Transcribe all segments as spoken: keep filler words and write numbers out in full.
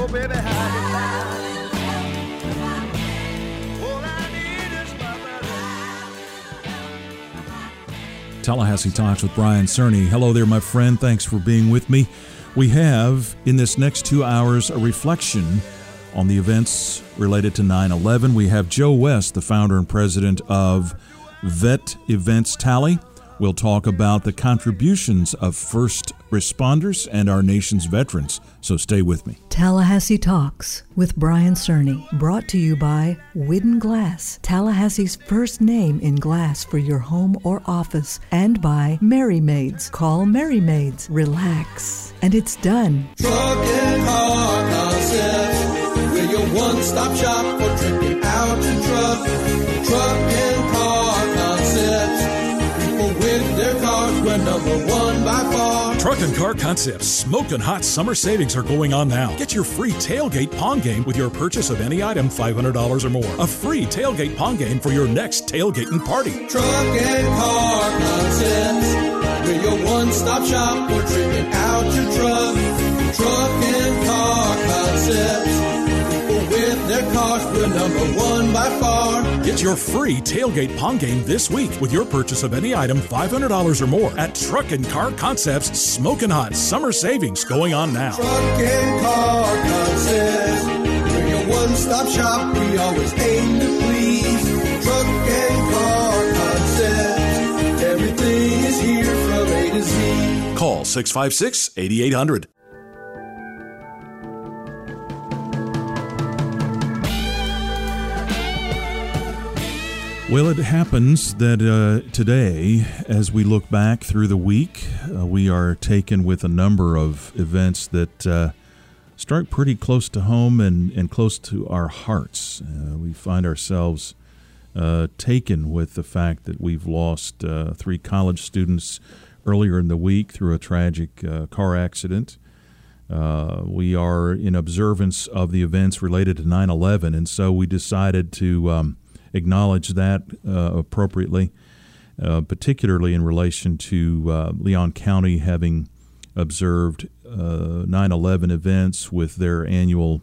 Oh, baby, how you all I need is my brother. Tallahassee Talks with Brian Cerny. Hello there, my friend. Thanks for being with me. We have, in this next two hours, a reflection on the events related to nine eleven. We have Joe West, the founder and president of Vet Events Tally. We'll talk about the contributions of first responders and our nation's veterans. So stay with me. Tallahassee Talks with Brian Cerny, brought to you by Widden Glass, Tallahassee's first name in glass for your home or office, and by Merry Maids. Call Merry Maids. Relax. And it's done. Truck and Car Concepts, we're your one-stop shop for tripping out to truck. Truck and Car Concepts, people with their cars, we're number one by far. Truck and Car Concepts smoking hot summer savings are going on now. Get your free tailgate pong game with your purchase of any item five hundred dollars or more. A free tailgate pong game for your next tailgating party. Truck and Car Concepts, we're your one-stop shop for tripping out your truck. Truck and Car Concepts, people with their cars, we're number one by far. Get your free tailgate pong game this week with your purchase of any item five hundred dollars or more at Truck and Car Concepts. Smoking hot summer savings going on now. Truck and Car Concepts, we're your one-stop shop, we always aim to please. Truck and Car Concepts, everything is here from A to Z. Call six five six, eight eight zero zero. Well, it happens that uh, today, as we look back through the week, uh, we are taken with a number of events that uh, strike pretty close to home and, and close to our hearts. Uh, we find ourselves uh, taken with the fact that we've lost uh, three college students earlier in the week through a tragic uh, car accident. Uh, we are in observance of the events related to nine eleven, and so we decided to Um, acknowledge that uh, appropriately, uh, particularly in relation to uh, Leon County having observed uh, nine eleven events with their annual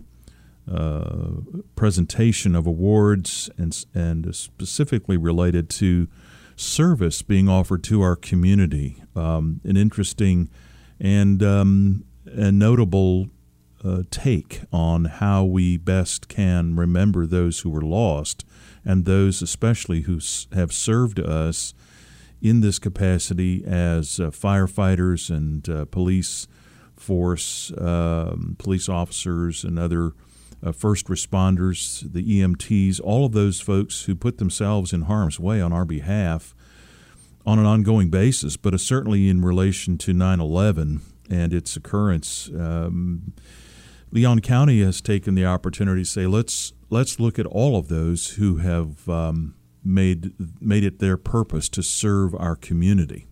uh, presentation of awards and, and specifically related to service being offered to our community. Um, an interesting and, um, and notable uh, take on how we best can remember those who were lost, and those especially who have served us in this capacity as uh, firefighters and uh, police force, um, police officers and other uh, first responders, the E M Ts, all of those folks who put themselves in harm's way on our behalf on an ongoing basis, but uh, certainly in relation to nine eleven and its occurrence. Um, Leon County has taken the opportunity to say, let's let's look at all of those who have um, made made it their purpose to serve our community.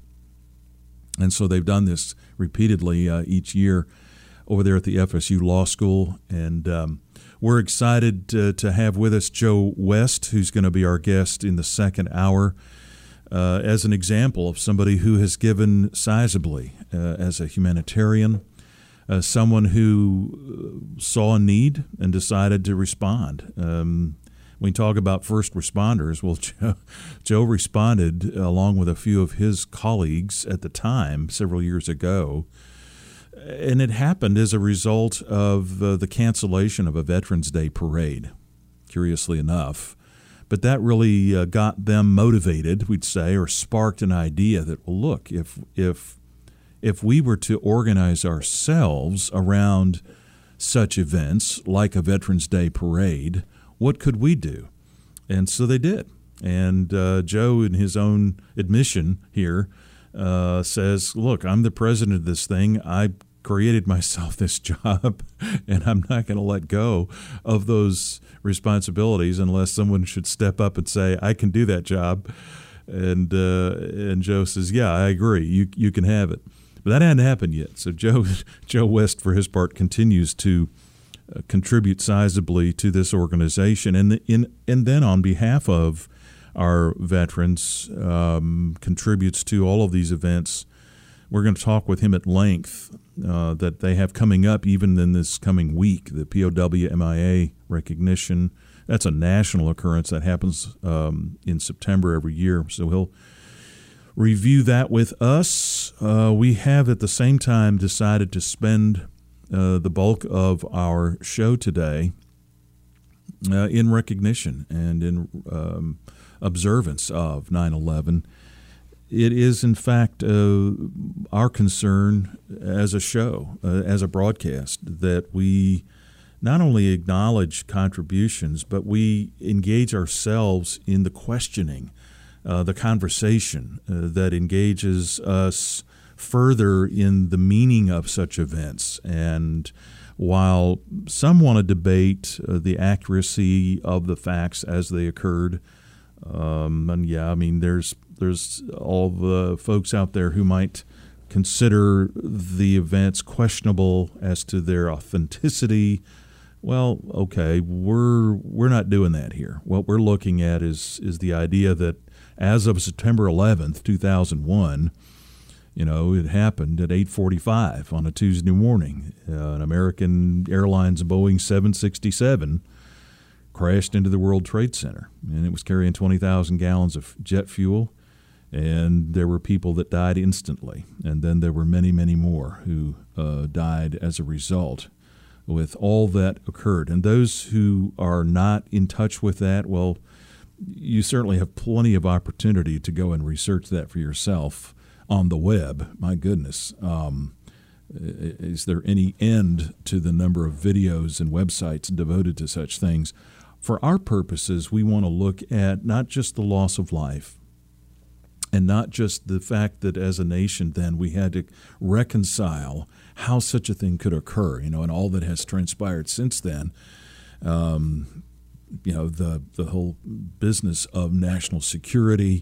And so they've done this repeatedly uh, each year over there at the F S U Law School. And um, we're excited to, to have with us Joe West, who's going to be our guest in the second hour, uh, as an example of somebody who has given sizably uh, as a humanitarian, Uh, someone who saw a need and decided to respond. Um, we talk about first responders. Well, Joe, Joe responded along with a few of his colleagues at the time, several years ago, and it happened as a result of uh, the cancellation of a Veterans Day parade, curiously enough. But that really uh, got them motivated, we'd say, or sparked an idea that, well, look, if if If we were to organize ourselves around such events like a Veterans Day parade, what could we do? And so they did. And uh, Joe, in his own admission here, uh, says, look, I'm the president of this thing. I created myself this job, and I'm not going to let go of those responsibilities unless someone should step up and say, I can do that job. And uh, and Joe says, yeah, I agree. You you can have it. But that hadn't happened yet. So Joe Joe West, for his part, continues to uh, contribute sizably to this organization, and the, in and then on behalf of our veterans, um, contributes to all of these events. We're going to talk with him at length uh, that they have coming up even in this coming week, the P O W M I A recognition. That's a national occurrence that happens um, in September every year. So he'll review that with us. Uh, we have at the same time decided to spend uh, the bulk of our show today uh, in recognition and in um, observance of nine eleven. It is, in fact, uh, our concern as a show, uh, as a broadcast, that we not only acknowledge contributions, but we engage ourselves in the questioning, uh, the conversation uh, that engages us further in the meaning of such events. And while some want to debate uh, the accuracy of the facts as they occurred, um, and yeah, I mean, there's there's all the folks out there who might consider the events questionable as to their authenticity. Well, okay, we're we're not doing that here. What we're looking at is is the idea that as of September eleventh, two thousand one, you know, it happened at eight forty-five on a Tuesday morning. Uh, an American Airlines Boeing seven sixty-seven crashed into the World Trade Center, and it was carrying twenty thousand gallons of jet fuel, and there were people that died instantly, and then there were many, many more who uh, died as a result with all that occurred. And those who are not in touch with that, well, you certainly have plenty of opportunity to go and research that for yourself on the web. My goodness. Um, is there any end to the number of videos and websites devoted to such things? For our purposes, we want to look at not just the loss of life, and not just the fact that as a nation then we had to reconcile how such a thing could occur, you know, and all that has transpired since then. Um, you know, the the whole business of national security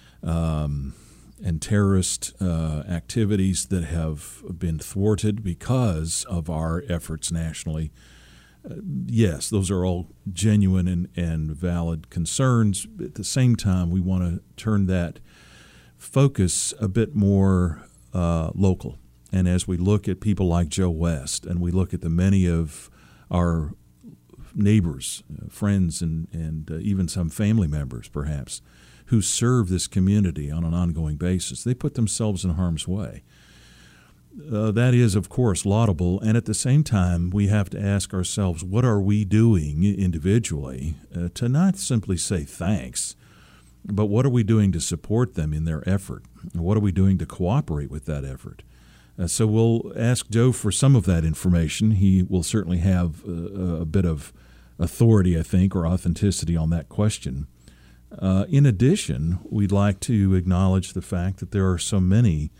um, and terrorist uh, activities that have been thwarted because of our efforts nationally. Uh, yes, those are all genuine and, and valid concerns. At the same time, we want to turn that focus a bit more uh, local. And as we look at people like Joe West, and we look at the many of our neighbors, uh, friends, and, and uh, even some family members, perhaps, who serve this community on an ongoing basis, they put themselves in harm's way. Uh, that is, of course, laudable. And at the same time, we have to ask ourselves, what are we doing individually uh, to not simply say thanks, but what are we doing to support them in their effort? What are we doing to cooperate with that effort? Uh, so we'll ask Joe for some of that information. He will certainly have uh, a bit of authority, I think, or authenticity on that question. Uh, in addition, we'd like to acknowledge the fact that there are so many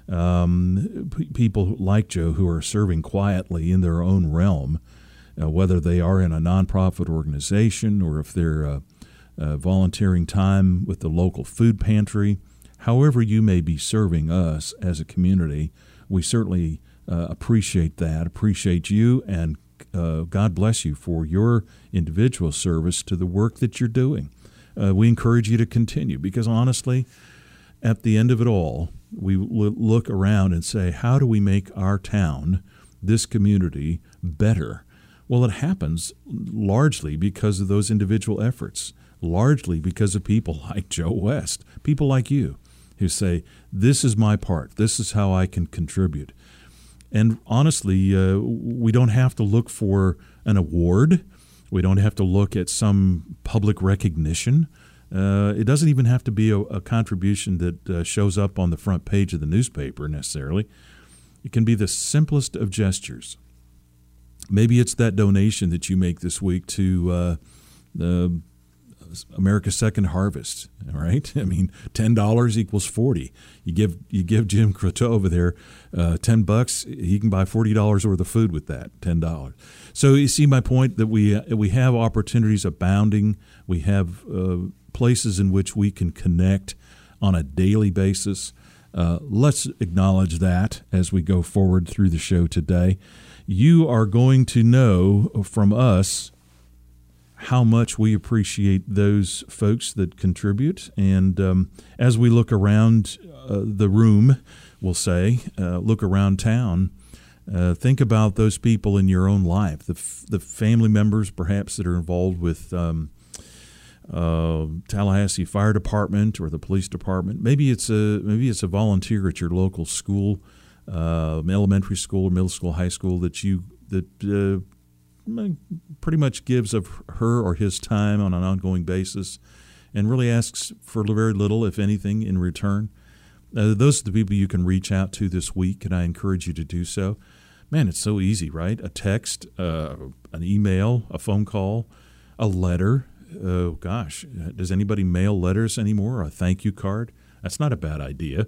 um, p- people like Joe who are serving quietly in their own realm, uh, whether they are in a nonprofit organization or if they're uh, uh, volunteering time with the local food pantry. However you may be serving us as a community, we certainly uh, appreciate that, appreciate you, and uh, God bless you for your individual service to the work that you're doing. Uh, we encourage you to continue because, honestly, at the end of it all, we l- look around and say, how do we make our town, this community, better? Well, it happens largely because of those individual efforts, largely because of people like Joe West, people like you, who say, this is my part, this is how I can contribute. And honestly, uh, we don't have to look for an award. We don't have to look at some public recognition. Uh, it doesn't even have to be a, a contribution that uh, shows up on the front page of the newspaper necessarily. It can be the simplest of gestures. Maybe it's that donation that you make this week to uh, the America's Second Harvest, all right? I mean, ten dollars equals forty. You give you give Jim Croteau over there uh, ten bucks, he can buy forty dollars worth of food with that, ten dollars. So you see my point that we uh, we have opportunities abounding. We have uh, places in which we can connect on a daily basis. Uh, let's acknowledge that as we go forward through the show today. You are going to know from us how much we appreciate those folks that contribute. And um, as we look around uh, the room, we'll say, uh, look around town, Uh, think about those people in your own life, the f- the family members perhaps that are involved with um, uh, Tallahassee Fire Department or the police department. Maybe it's a maybe it's a volunteer at your local school, uh, elementary school or middle school, high school that you that uh, pretty much gives of her or his time on an ongoing basis, and really asks for very little, if anything, in return. Uh, those are the people you can reach out to this week, and I encourage you to do so. Man, it's so easy, right? A text, uh, an email, a phone call, a letter. Oh, gosh, does anybody mail letters anymore? A thank you card? That's not a bad idea.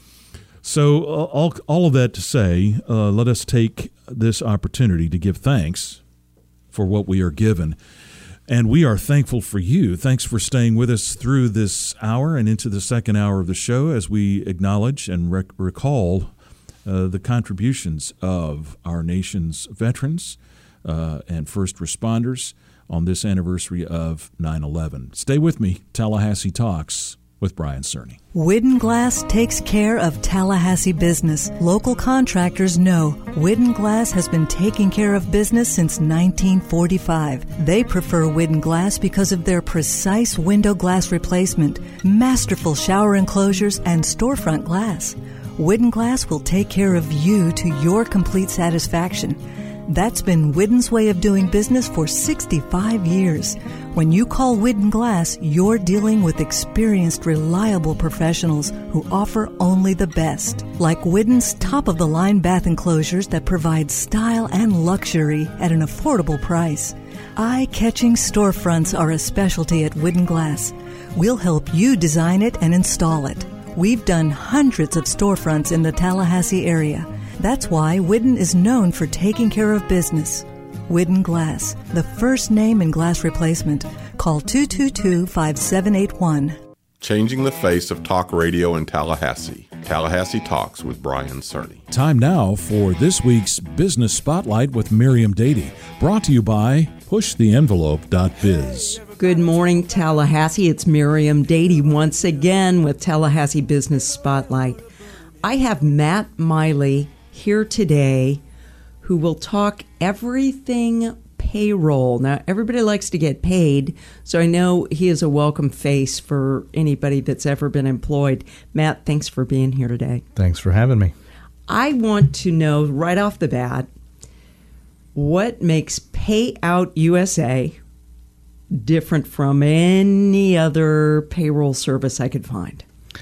So uh, all, all of that to say, uh, let us take this opportunity to give thanks for what we are given. And we are thankful for you. Thanks for staying with us through this hour and into the second hour of the show as we acknowledge and rec- recall uh, the contributions of our nation's veterans uh, and first responders on this anniversary of nine eleven. Stay with me. Tallahassee Talks with Brian Cerny. Widden Glass takes care of Tallahassee business. Local contractors know Widden Glass has been taking care of business since nineteen forty-five. They prefer Widden Glass because of their precise window glass replacement, masterful shower enclosures, and storefront glass. Widden Glass will take care of you to your complete satisfaction. That's been Widden's way of doing business for sixty-five years. When you call Widden Glass, you're dealing with experienced, reliable professionals who offer only the best. Like Widden's top-of-the-line bath enclosures that provide style and luxury at an affordable price. Eye-catching storefronts are a specialty at Widden Glass. We'll help you design it and install it. We've done hundreds of storefronts in the Tallahassee area. That's why Widden is known for taking care of business. Widden Glass, the first name in glass replacement. Call two two two, five seven eight one. Changing the face of talk radio in Tallahassee. Tallahassee Talks with Brian Cerny. Time now for this week's Business Spotlight with Miriam Dady, brought to you by push the envelope dot biz. Good morning, Tallahassee. It's Miriam Dady once again with Tallahassee Business Spotlight. I have Matt Miley here today who will talk everything payroll. Now, everybody likes to get paid, so I know he is a welcome face for anybody that's ever been employed. Matt, thanks for being here today. Thanks for having me. I want to know right off the bat, what makes Payout U S A different from any other payroll service I could find?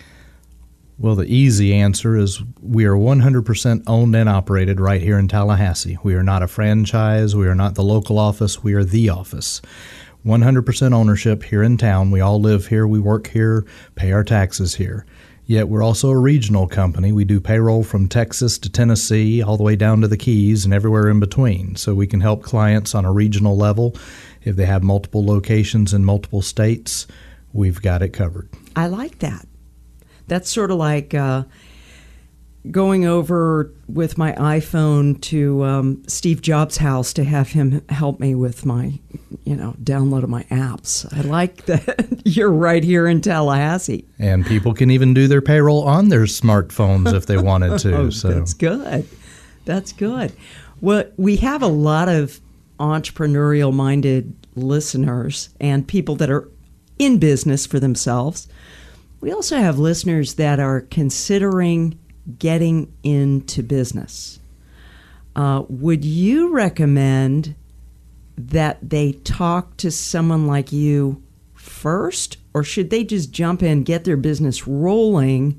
Well, the easy answer is we are one hundred percent owned and operated right here in Tallahassee. We are not a franchise. We are not the local office. We are the office. one hundred percent ownership here in town. We all live here. We work here, pay our taxes here. Yet we're also a regional company. We do payroll from Texas to Tennessee, all the way down to the Keys and everywhere in between. So we can help clients on a regional level. If they have multiple locations in multiple states, we've got it covered. I like that. That's sort of like uh, going over with my iPhone to um, Steve Jobs' house to have him help me with my, you know, download of my apps. I like that you're right here in Tallahassee. And people can even do their payroll on their smartphones if they wanted to. Oh, so that's good. That's good. Well, we have a lot of entrepreneurial-minded listeners and people that are in business for themselves. We also have listeners that are considering getting into business. Uh, would you recommend that they talk to someone like you first, or should they just jump in, get their business rolling,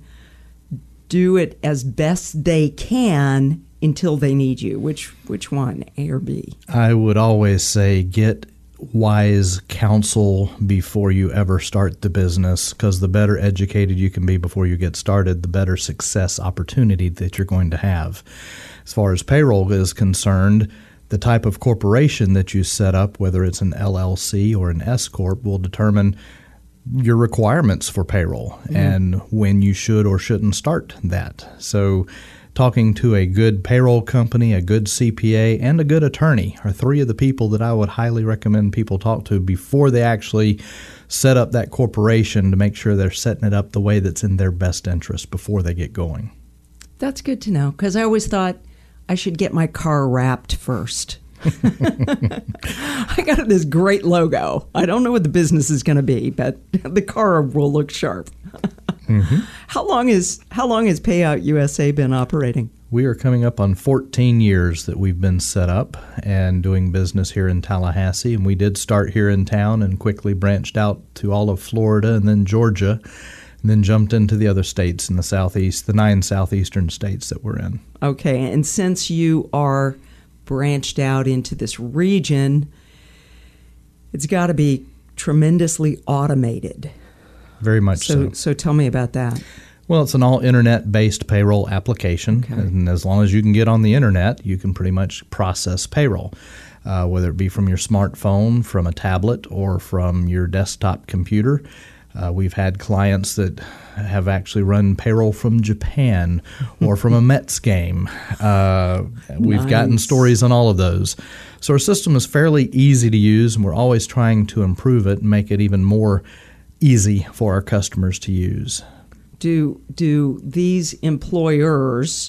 do it as best they can until they need you? Which which one, A or B? I would always say get wise counsel before you ever start the business, because the better educated you can be before you get started, the better success opportunity that you're going to have. As far as payroll is concerned, the type of corporation that you set up, whether it's an L L C or an S corp, will determine your requirements for payroll mm-hmm. and when you should or shouldn't start that. So talking to a good payroll company, a good C P A, and a good attorney are three of the people that I would highly recommend people talk to before they actually set up that corporation, to make sure they're setting it up the way that's in their best interest before they get going. That's good to know, because I always thought I should get my car wrapped first. I got this great logo. I don't know what the business is going to be, but the car will look sharp. Mm-hmm. How long is how long has Payout U S A been operating? We are coming up on fourteen years that we've been set up and doing business here in Tallahassee. And we did start here in town and quickly branched out to all of Florida and then Georgia, and then jumped into the other states in the southeast, the nine southeastern states that we're in. Okay, and since you are branched out into this region, it's got to be tremendously automated. Very much so. So, so tell me about that. Well, it's an all internet-based payroll application, Okay. and as long as you can get on the internet, you can pretty much process payroll, uh, whether it be from your smartphone, from a tablet, or from your desktop computer. Uh, we've had clients that have actually run payroll from Japan or from a Mets game. Uh, we've Nice. gotten stories on all of those. So our system is fairly easy to use, and we're always trying to improve it and make it even more easy for our customers to use. Do do these employers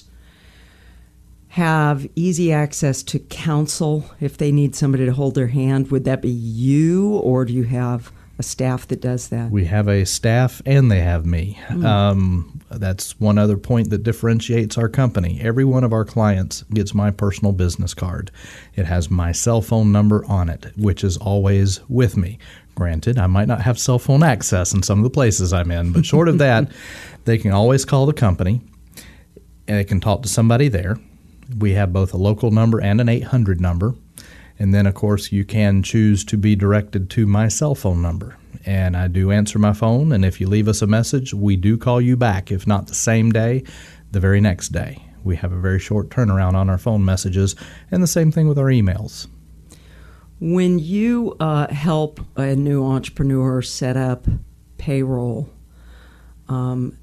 have easy access to counsel if they need somebody to hold their hand? Would that be you, or do you have a staff that does that? We have a staff and they have me. Mm. Um, that's one other point that differentiates our company. Every one of our clients gets my personal business card. It has my cell phone number on it, which is always with me. Granted, I might not have cell phone access in some of the places I'm in, but short of that, they can always call the company and they can talk to somebody there. We have both a local number and an eight hundred number. And then, of course, you can choose to be directed to my cell phone number. And I do answer my phone, and if you leave us a message, we do call you back. If not the same day, the very next day. We have a very short turnaround on our phone messages, and the same thing with our emails. When you uh, help a new entrepreneur set up payroll, um,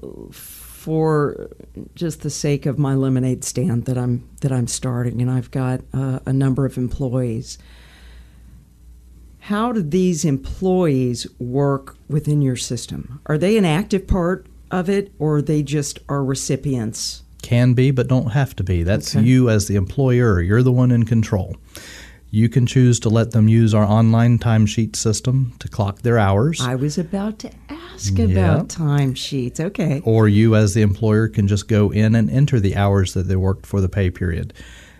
for just the sake of my lemonade stand that I'm that I'm starting, and I've got uh, a number of employees, how do these employees work within your system? Are they an active part of it, or they just are recipients? Can be, but don't have to be. That's Okay. you as the employer. You're the one in control. You can choose to let them use our online timesheet system to clock their hours. I was about to ask Yeah. about timesheets. Okay. Or you as the employer can just go in and enter the hours that they worked for the pay period.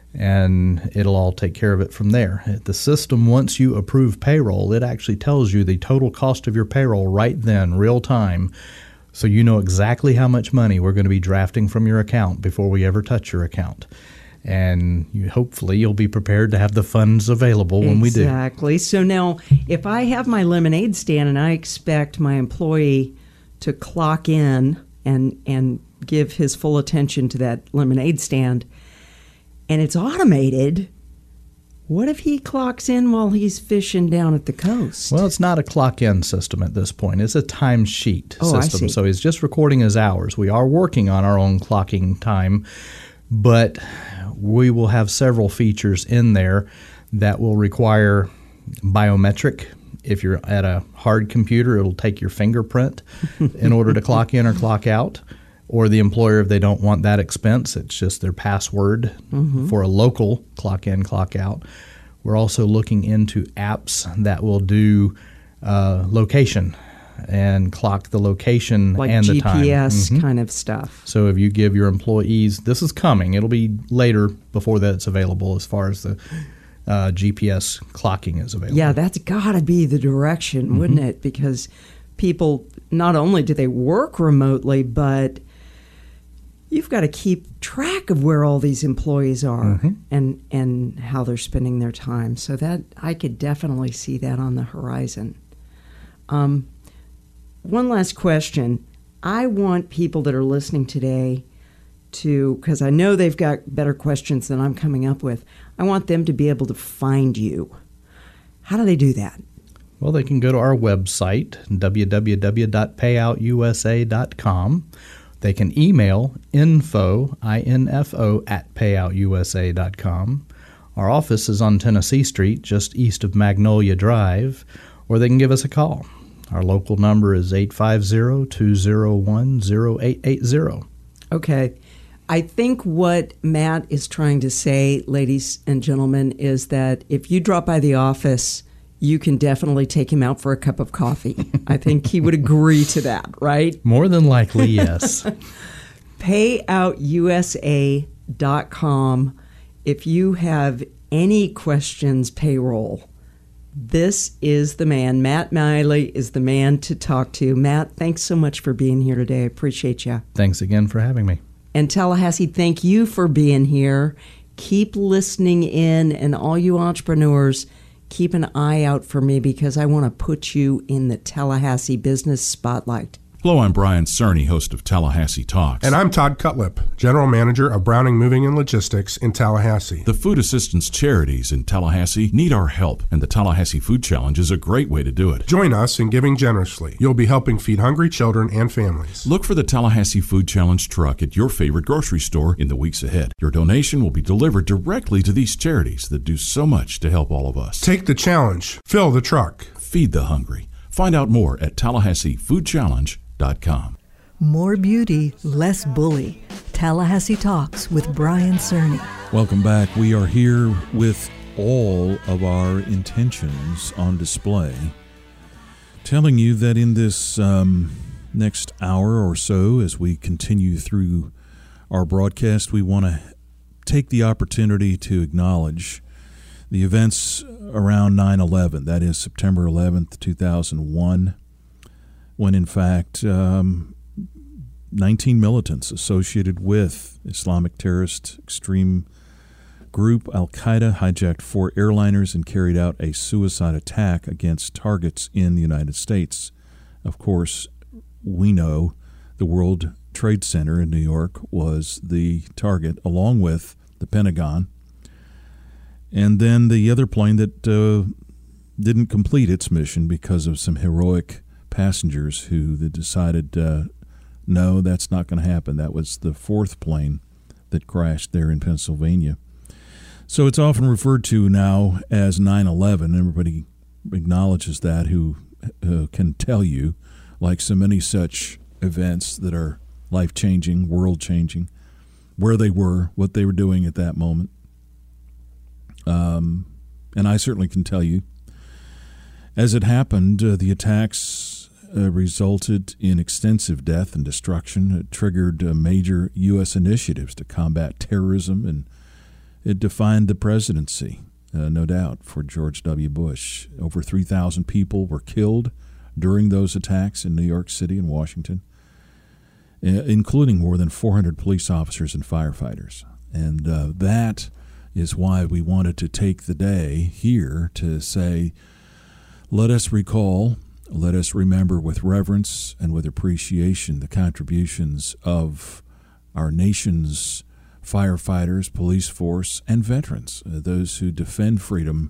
And it'll all take care of it from there. The system, once you approve payroll, it actually tells you the total cost of your payroll right then, real time. So you know exactly how much money we're going to be drafting from your account before we ever touch your account. And you, hopefully you'll be prepared to have the funds available when we do. Exactly. So now, if I have my lemonade stand and I expect my employee to clock in and and give his full attention to that lemonade stand, and it's automated, what if he clocks in while he's fishing down at the coast? Well, it's not a clock-in system at this point. It's a timesheet Oh, I system. see. So he's just recording his hours. We are working on our own clocking time, but we will have several features in there that will require biometric. If you're at a hard computer, it'll take your fingerprint in order to clock in or clock out. Or the employer, if they don't want that expense, it's just their password Mm-hmm. for a local clock in, clock out. We're also looking into apps that will do uh, location and clock the location like and the time. G P S Mhm. kind of stuff. So if you give your employees, this is coming. It'll be later before that's available as far as the uh, G P S clocking is available. Yeah, that's got to be the direction, Mm-hmm. wouldn't it? Because people, not only do they work remotely, but you've got to keep track of where all these employees are Mm-hmm. and and how they're spending their time. So that I could definitely see that on the horizon. Um, one last question. I want people that are listening today to, because I know they've got better questions than I'm coming up with, I want them to be able to find you. How do they do that? Well, they can go to our website, w w w dot payout u s a dot com. They can email info, I N F O, at payout u s a dot com. Our office is on Tennessee Street, just east of Magnolia Drive, or they can give us a call. Our local number is eight five zero, two zero one, zero eight eight zero. Okay. I think what Matt is trying to say, ladies and gentlemen, is that if you drop by the office, you can definitely take him out for a cup of coffee. I think he would agree to that, right? More than likely, yes. payout U S A dot com. If you have any questions, payroll, this is the man. Matt Miley is the man to talk to. Matt, thanks so much for being here today. I appreciate you. Thanks again for having me. And Tallahassee, thank you for being here. Keep listening in, and all you entrepreneurs, keep an eye out for me because I want to put you in the Tallahassee business spotlight. Hello, I'm Brian Cerny, host of Tallahassee Talks. And I'm Todd Cutlip, General Manager of Browning Moving and Logistics in Tallahassee. The food assistance charities in Tallahassee need our help, and the Tallahassee Food Challenge is a great way to do it. Join us in giving generously. You'll be helping feed hungry children and families. Look for the Tallahassee Food Challenge truck at your favorite grocery store in the weeks ahead. Your donation will be delivered directly to these charities that do so much to help all of us. Take the challenge. Fill the truck. Feed the hungry. Find out more at tallahassee food challenge dot com. More beauty, less bully. Tallahassee Talks with Brian Cerny. Welcome back. We are here with all of our intentions on display, telling you that in this um, next hour or so, as we continue through our broadcast, we want to take the opportunity to acknowledge the events around nine eleven, that is September eleventh, two thousand one, when in fact um, nineteen militants associated with Islamic terrorist extreme group Al-Qaeda hijacked four airliners and carried out a suicide attack against targets in the United States. Of course, we know the World Trade Center in New York was the target, along with the Pentagon. And then the other plane that uh, didn't complete its mission because of some heroic passengers who decided, uh, no, that's not going to happen. That was the fourth plane that crashed there in Pennsylvania. So it's often referred to now as nine eleven. Everybody acknowledges that who uh, can tell you, like so many such events that are life-changing, world-changing, where they were, what they were doing at that moment. Um, and I certainly can tell you, as it happened, uh, the attacks uh, resulted in extensive death and destruction. It triggered uh, major U S initiatives to combat terrorism, and it defined the presidency, uh, no doubt, for George W. Bush. Over three thousand people were killed during those attacks in New York City and Washington, uh, including more than four hundred police officers and firefighters. And uh, that is why we wanted to take the day here to say, let us recall, let us remember with reverence and with appreciation the contributions of our nation's firefighters, police force, and veterans, uh, those who defend freedom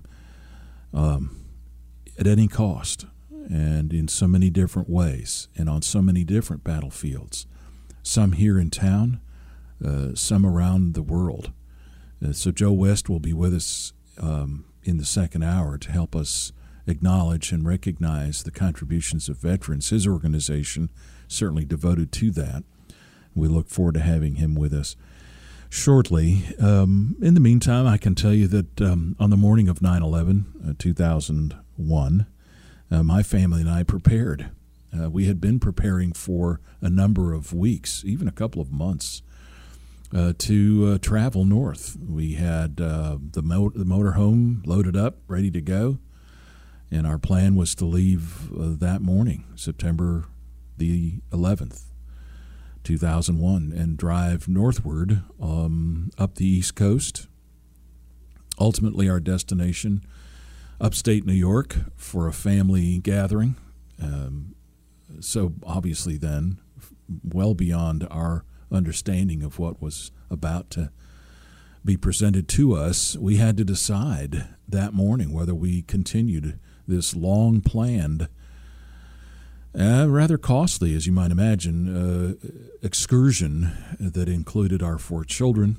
um, at any cost and in so many different ways and on so many different battlefields, some here in town, uh, some around the world. Uh, so Joe West will be with us um, in the second hour to help us acknowledge and recognize the contributions of veterans. His organization certainly devoted to that. We look forward to having him with us shortly. Um, in the meantime, I can tell you that um, on the morning of nine eleven, uh, two thousand one, uh, my family and I prepared. Uh, we had been preparing for a number of weeks, even a couple of months, Uh, to uh, travel north. We had uh, the, mo- the motorhome loaded up, ready to go, and our plan was to leave uh, that morning, September the eleventh, two thousand one, and drive northward um, up the East Coast. Ultimately, our destination, upstate New York, for a family gathering. Um, so obviously then, well beyond our understanding of what was about to be presented to us, we had to decide that morning whether we continued this long-planned, uh, rather costly, as you might imagine, uh, excursion that included our four children.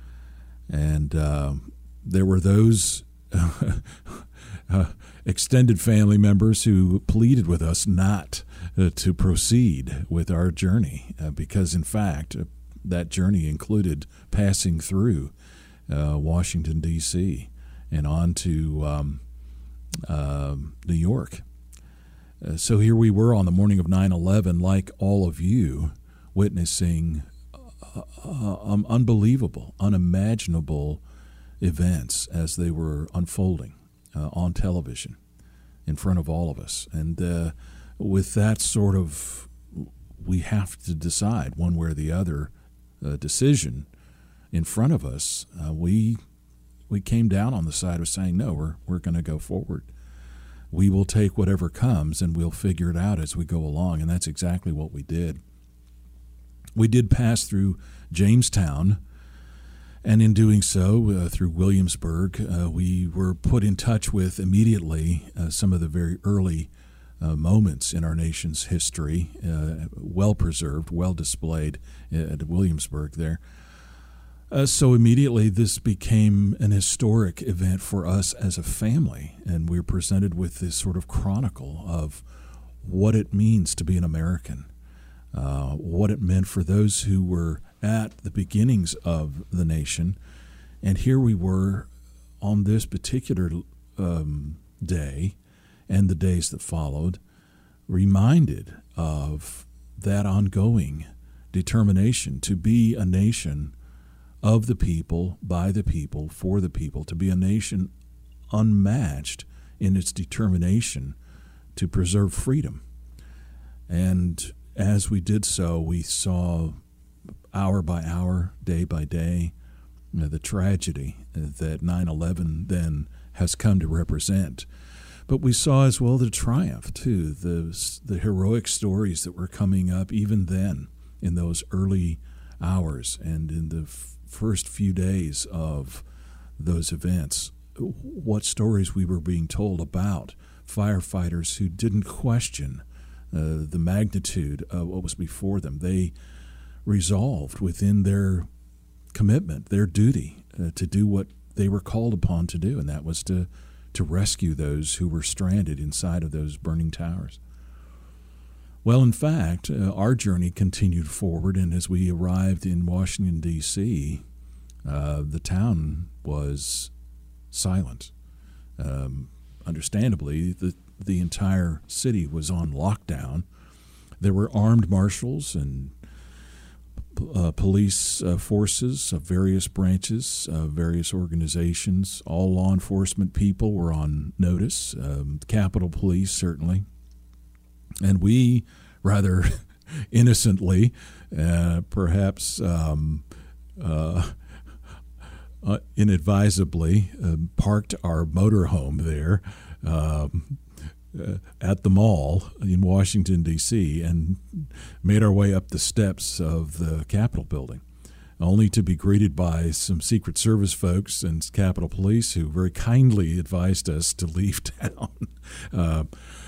And uh, there were those uh, extended family members who pleaded with us not Uh, to proceed with our journey uh, because, in fact, uh, that journey included passing through uh, Washington, D C and on to um, uh, New York. Uh, so here we were on the morning of nine eleven, like all of you, witnessing uh, uh, um, unbelievable, unimaginable events as they were unfolding uh, on television in front of all of us. And uh, with that sort of, we have to decide one way or the other uh, decision in front of us, uh, we we came down on the side of saying, no, we're, we're going to go forward. We will take whatever comes and we'll figure it out as we go along. And that's exactly what we did. We did pass through Jamestown, and in doing so, uh, through Williamsburg, uh, we were put in touch with immediately uh, some of the very early uh, moments in our nation's history, uh, well preserved, well displayed at Williamsburg there. Uh, so immediately this became an historic event for us as a family, and we were presented with this sort of chronicle of what it means to be an American, uh, what it meant for those who were at the beginnings of the nation. And here we were on this particular um, day and the days that followed, reminded of that ongoing determination to be a nation of the people, by the people, for the people, to be a nation unmatched in its determination to preserve freedom. And as we did so, we saw hour by hour, day by day, you know, the tragedy that nine eleven then has come to represent. But we saw as well the triumph, too, the, the heroic stories that were coming up even then in those early hours and in the f- first few days of those events, what stories we were being told about firefighters who didn't question uh, the magnitude of what was before them. They resolved within their commitment, their duty, uh, to do what they were called upon to do, and that was to, to rescue those who were stranded inside of those burning towers. Well, in fact, uh, our journey continued forward, and as we arrived in Washington, D C, uh, the town was silent. Um, understandably, the, the entire city was on lockdown. There were armed marshals and uh, police uh, forces of various branches, uh, various organizations. All law enforcement people were on notice, um, Capitol Police certainly. And we, rather innocently, uh, perhaps um, uh, uh, inadvisably, uh, parked our motorhome there um, uh, at the mall in Washington, D C, and made our way up the steps of the Capitol building, only to be greeted by some Secret Service folks and Capitol Police who very kindly advised us to leave town. Uh,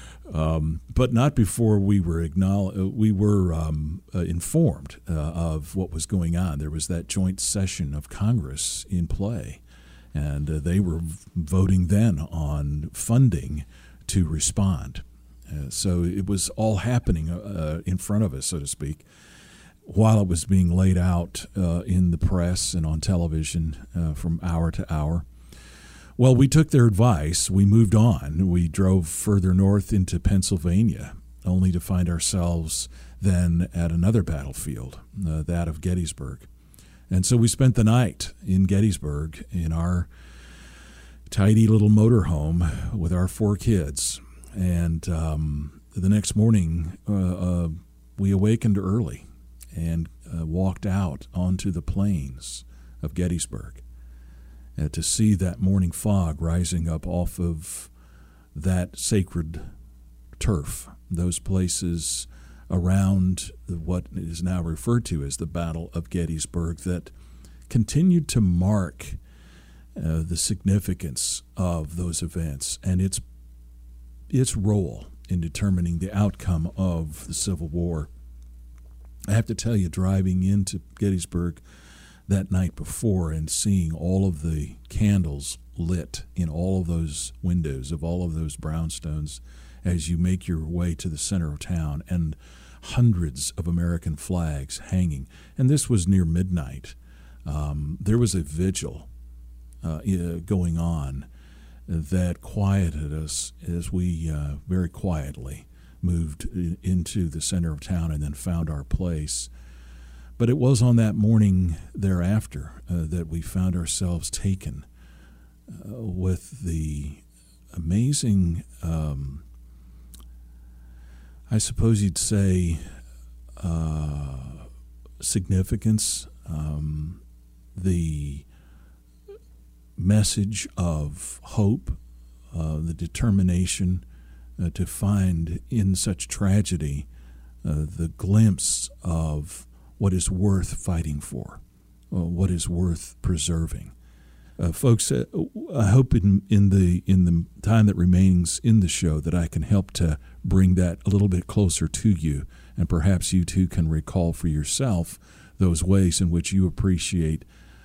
Um, but not before we were acknowledged, we were um, uh, informed uh, of what was going on. There was that joint session of Congress in play, and uh, they were v- voting then on funding to respond. Uh, so it was all happening uh, in front of us, so to speak, while it was being laid out uh, in the press and on television uh, from hour to hour. Well, we took their advice. We moved on. We drove further north into Pennsylvania, only to find ourselves then at another battlefield, uh, that of Gettysburg. And so we spent the night in Gettysburg in our tidy little motorhome with our four kids. And um, the next morning, uh, uh, we awakened early and uh, walked out onto the plains of Gettysburg. Uh, to see that morning fog rising up off of that sacred turf, those places around what is now referred to as the Battle of Gettysburg that continued to mark uh, the significance of those events and its its role in determining the outcome of the Civil War. I have to tell you, driving into Gettysburg that night before and seeing all of the candles lit in all of those windows of all of those brownstones as you make your way to the center of town, and hundreds of American flags hanging. And this was near midnight. Um, there was a vigil uh, going on that quieted us as we uh, very quietly moved into the center of town and then found our place. But it was on that morning thereafter uh, that we found ourselves taken uh, with the amazing, um, I suppose you'd say, uh, significance, um, the message of hope, uh, the determination uh, to find in such tragedy uh, the glimpse of what is worth fighting for, uh, what is worth preserving. Uh, folks, uh, I hope in, in the in the time that remains in the show that I can help to bring that a little bit closer to you, and perhaps you too can recall for yourself those ways in which you appreciate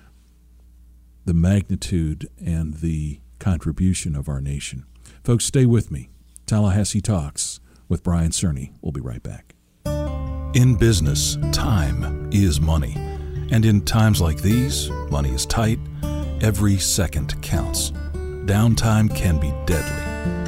the magnitude and the contribution of our nation. Folks, stay with me. Tallahassee Talks with Brian Cerny. We'll be right back. In business, time is money. And in times like these, money is tight. Every second counts. Downtime can be deadly.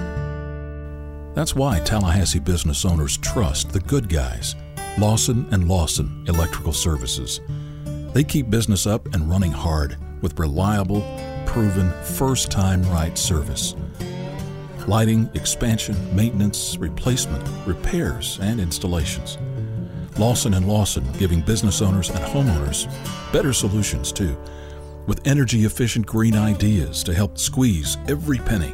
That's why Tallahassee business owners trust the good guys, Lawson and Lawson Electrical Services. They keep business up and running hard with reliable, proven, first-time right service. Lighting, expansion, maintenance, replacement, repairs, and installations. Lawson and Lawson giving business owners and homeowners better solutions too, with energy-efficient green ideas to help squeeze every penny.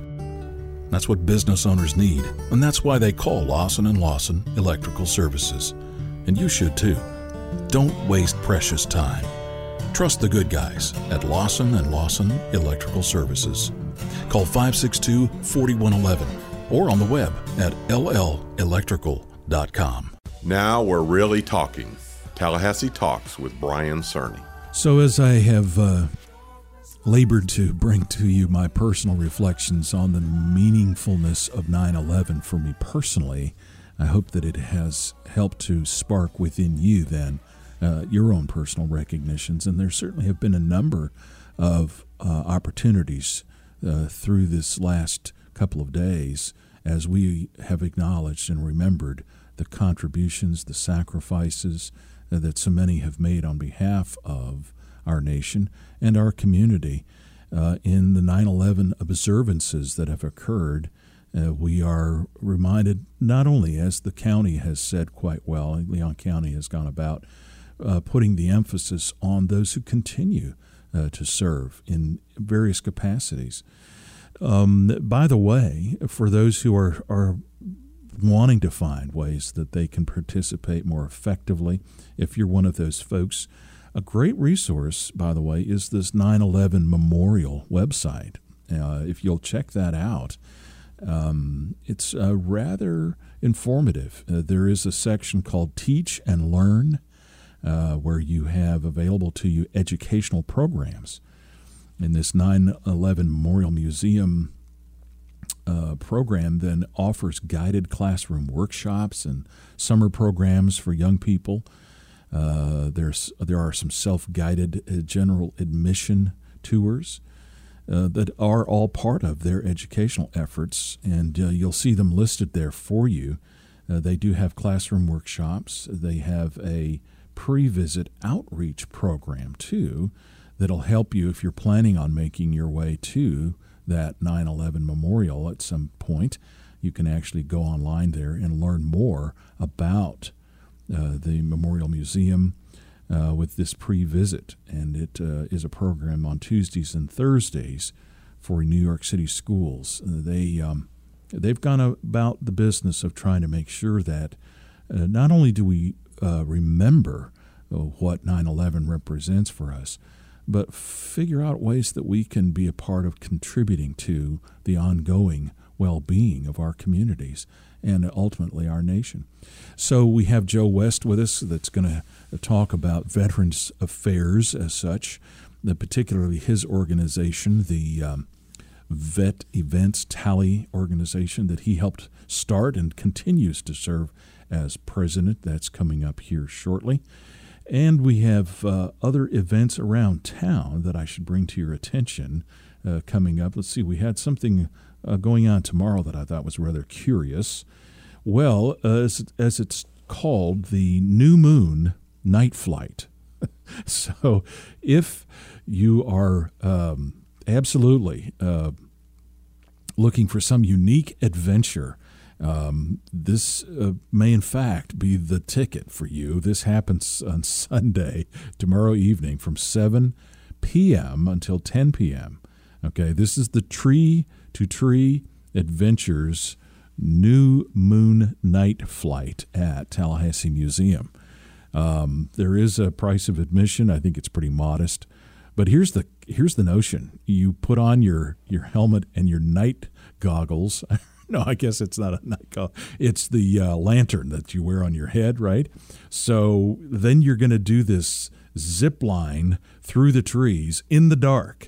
That's what business owners need, and that's why they call Lawson and Lawson Electrical Services. And you should too. Don't waste precious time. Trust the good guys at Lawson and Lawson Electrical Services. Call five six two, four one one one or on the web at l l electrical dot com. Now we're really talking. Tallahassee Talks with Brian Cerny. So as I have uh, labored to bring to you my personal reflections on the meaningfulness of nine eleven for me personally, I hope that it has helped to spark within you then uh, your own personal recognitions. And there certainly have been a number of uh, opportunities uh, through this last couple of days as we have acknowledged and remembered the contributions, the sacrifices uh, that so many have made on behalf of our nation and our community uh, in the nine eleven observances that have occurred. Uh, we are reminded not only, as the county has said quite well, Leon County has gone about uh, putting the emphasis on those who continue uh, to serve in various capacities. Um, by the way, for those who are, are wanting to find ways that they can participate more effectively, if you're one of those folks, a great resource, by the way, is this nine eleven Memorial website. Uh, if you'll check that out, um, it's uh, rather informative. Uh, there is a section called Teach and Learn, uh, where you have available to you educational programs. And this nine eleven Memorial Museum uh, program then offers guided classroom workshops and summer programs for young people. Uh, there's there are some self-guided uh, general admission tours uh, that are all part of their educational efforts, and uh, you'll see them listed there for you. Uh, they do have classroom workshops. They have a pre-visit outreach program, too, that'll help you if you're planning on making your way to that nine eleven memorial at some point. You can actually go online there and learn more about Uh, the Memorial Museum uh, with this pre-visit, and it uh, is a program on Tuesdays and Thursdays for New York City schools. Uh, they um, they've gone about the business of trying to make sure that uh, not only do we uh, remember uh, what nine eleven represents for us, but figure out ways that we can be a part of contributing to the ongoing well-being of our communities and ultimately our nation. So we have Joe West with us that's going to talk about Veterans Affairs as such, the, particularly his organization, the um, Vet Events Tally organization that he helped start and continues to serve as president. That's coming up here shortly. And we have uh, other events around town that I should bring to your attention uh, coming up. Let's see, we had something uh, going on tomorrow that I thought was rather curious. Well, uh, as, as it's called, the New Moon Night Flight. So if you are um, absolutely uh, looking for some unique adventure, Um, this uh, may, in fact, be the ticket for you. This happens on Sunday, tomorrow evening, from seven p.m. until ten p.m. Okay, this is the Tree to Tree Adventures New Moon Night Flight at Tallahassee Museum. Um, there is a price of admission. I think it's pretty modest. But here's the here's the notion. You put on your, your helmet and your night goggles. No, I guess it's not a night goggle. It's the uh, lantern that you wear on your head, right? So then you're going to do this zip line through the trees in the dark.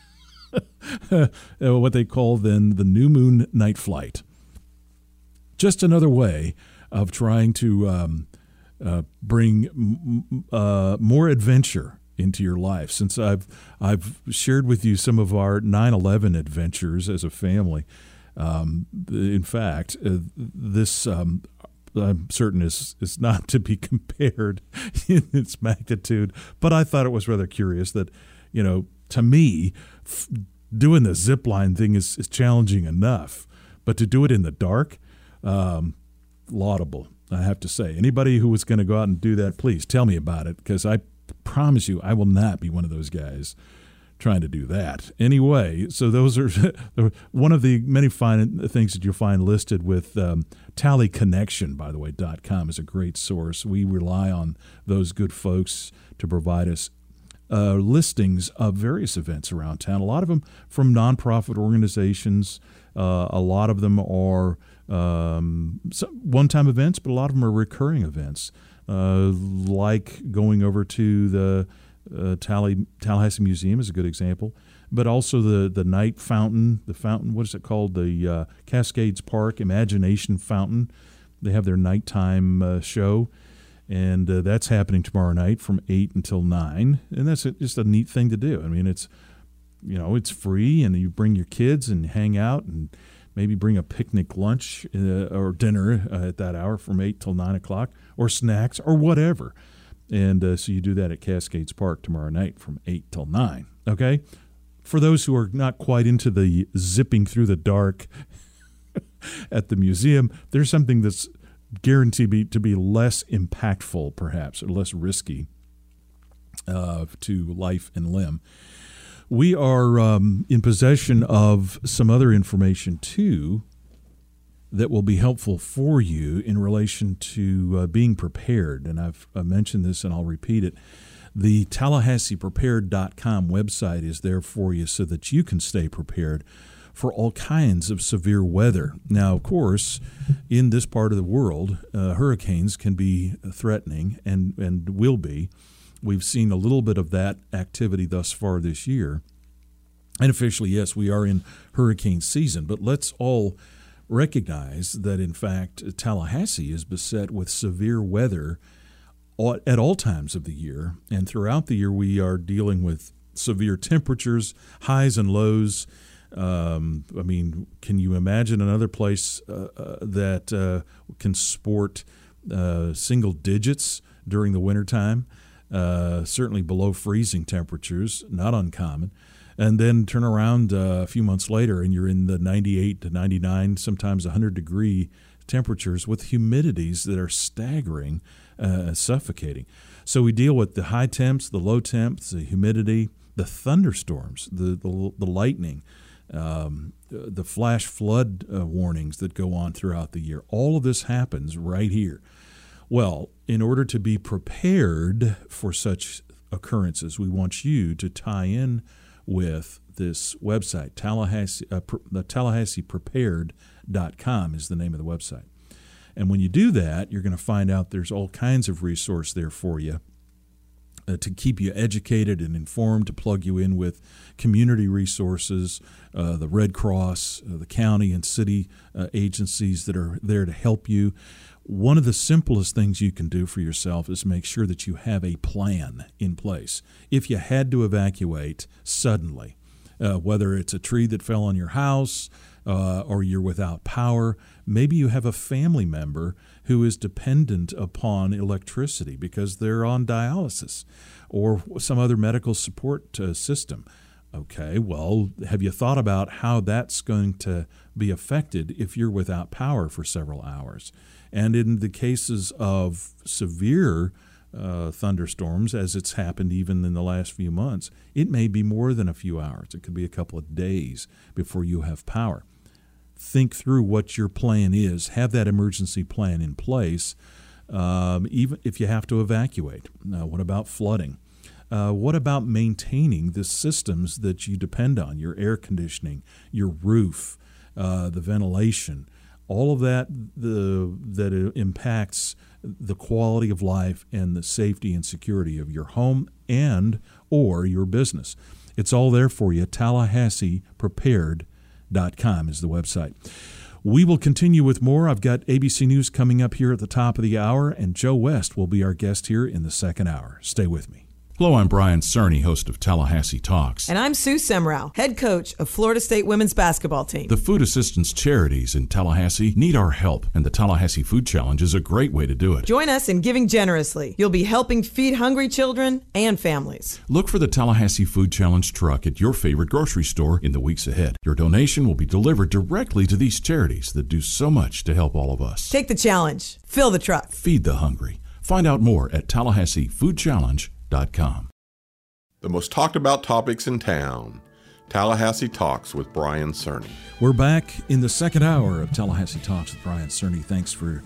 What they call then the New Moon Night Flight. Just another way of trying to um, uh, bring m- uh, more adventure into your life. Since I've I've shared with you some of our nine eleven adventures as a family. Um, in fact, uh, this um, I'm certain is is not to be compared in its magnitude, but I thought it was rather curious that, you know, to me, f- doing the zip line thing is, is challenging enough, but to do it in the dark, um, laudable, I have to say. Anybody who was going to go out and do that, please tell me about it, because I promise you I will not be one of those guys trying to do that. Anyway, so those are one of the many fine things that you'll find listed with um, Tally Connection, by the way, dot com is a great source. We rely on those good folks to provide us uh, listings of various events around town, a lot of them from nonprofit organizations. Uh, a lot of them are um, one-time events, but a lot of them are recurring events, uh, like going over to the Uh, Tally, Tallahassee Museum is a good example, but also the, the night fountain, the fountain, what is it called? The uh, Cascades Park Imagination Fountain. They have their nighttime uh, show, and uh, that's happening tomorrow night from eight until nine, and that's a, just a neat thing to do. I mean, it's, you know, it's free, and you bring your kids and hang out and maybe bring a picnic lunch uh, or dinner uh, at that hour from eight till nine o'clock, or snacks or whatever. And uh, so you do that at Cascades Park tomorrow night from eight till nine, okay? For those who are not quite into the zipping through the dark at the museum, there's something that's guaranteed be, to be less impactful, perhaps, or less risky uh, to life and limb. We are um, in possession of some other information, too, that will be helpful for you in relation to uh, being prepared. And I've uh, mentioned this, and I'll repeat it. The Tallahassee Prepared dot com website is there for you so that you can stay prepared for all kinds of severe weather. Now, of course, in this part of the world, uh, hurricanes can be threatening and, and will be. We've seen a little bit of that activity thus far this year. And officially, yes, we are in hurricane season, but let's all recognize that, in fact, Tallahassee is beset with severe weather at all times of the year. And throughout the year, we are dealing with severe temperatures, highs and lows. Um, I mean, can you imagine another place uh, uh, that uh, can sport uh, single digits during the wintertime? Uh, certainly below freezing temperatures, not uncommon. And then turn around uh, a few months later and you're in the ninety-eight to ninety-nine, sometimes one hundred degree temperatures with humidities that are staggering, uh, suffocating. So we deal with the high temps, the low temps, the humidity, the thunderstorms, the, the, the lightning, um, the flash flood uh, warnings that go on throughout the year. All of this happens right here. Well, in order to be prepared for such occurrences, we want you to tie in with this website. Tallahassee, uh, the Tallahassee Prepared dot com is the name of the website. And when you do that, you're going to find out there's all kinds of resource there for you uh, to keep you educated and informed, to plug you in with community resources, uh, the Red Cross, uh, the county and city uh, agencies that are there to help you. one of the simplest things you can do for yourself is make sure that you have a plan in place. If you had to evacuate suddenly, uh, whether it's a tree that fell on your house uh, or you're without power, maybe you have a family member who is dependent upon electricity because they're on dialysis or some other medical support uh, system. Okay, well, have you thought about how that's going to be affected if you're without power for several hours? And in the cases of severe uh, thunderstorms, as it's happened even in the last few months, it may be more than a few hours. It could be a couple of days before you have power. Think through what your plan is. Have that emergency plan in place, um, even if you have to evacuate. Now, what about flooding? Uh, what about maintaining the systems that you depend on, your air conditioning, your roof, uh, the ventilation, all of that the, that impacts the quality of life and the safety and security of your home and or your business. It's all there for you. Tallahassee Prepared dot com is the website. We will continue with more. I've got A B C News coming up here at the top of the hour, and Joe West will be our guest here in the second hour. Stay with me. Hello, I'm Brian Cerny, host of Tallahassee Talks. And I'm Sue Semrau, head coach of Florida State women's basketball team. The food assistance charities in Tallahassee need our help, and the Tallahassee Food Challenge is a great way to do it. Join us in giving generously. You'll be helping feed hungry children and families. Look for the Tallahassee Food Challenge truck at your favorite grocery store in the weeks ahead. Your donation will be delivered directly to these charities that do so much to help all of us. Take the challenge. Fill the truck. Feed the hungry. Find out more at Tallahassee Food Challenge dot com. The most talked about topics in town. Tallahassee Talks with Brian Cerny. We're back in the second hour of Tallahassee Talks with Brian Cerny. Thanks for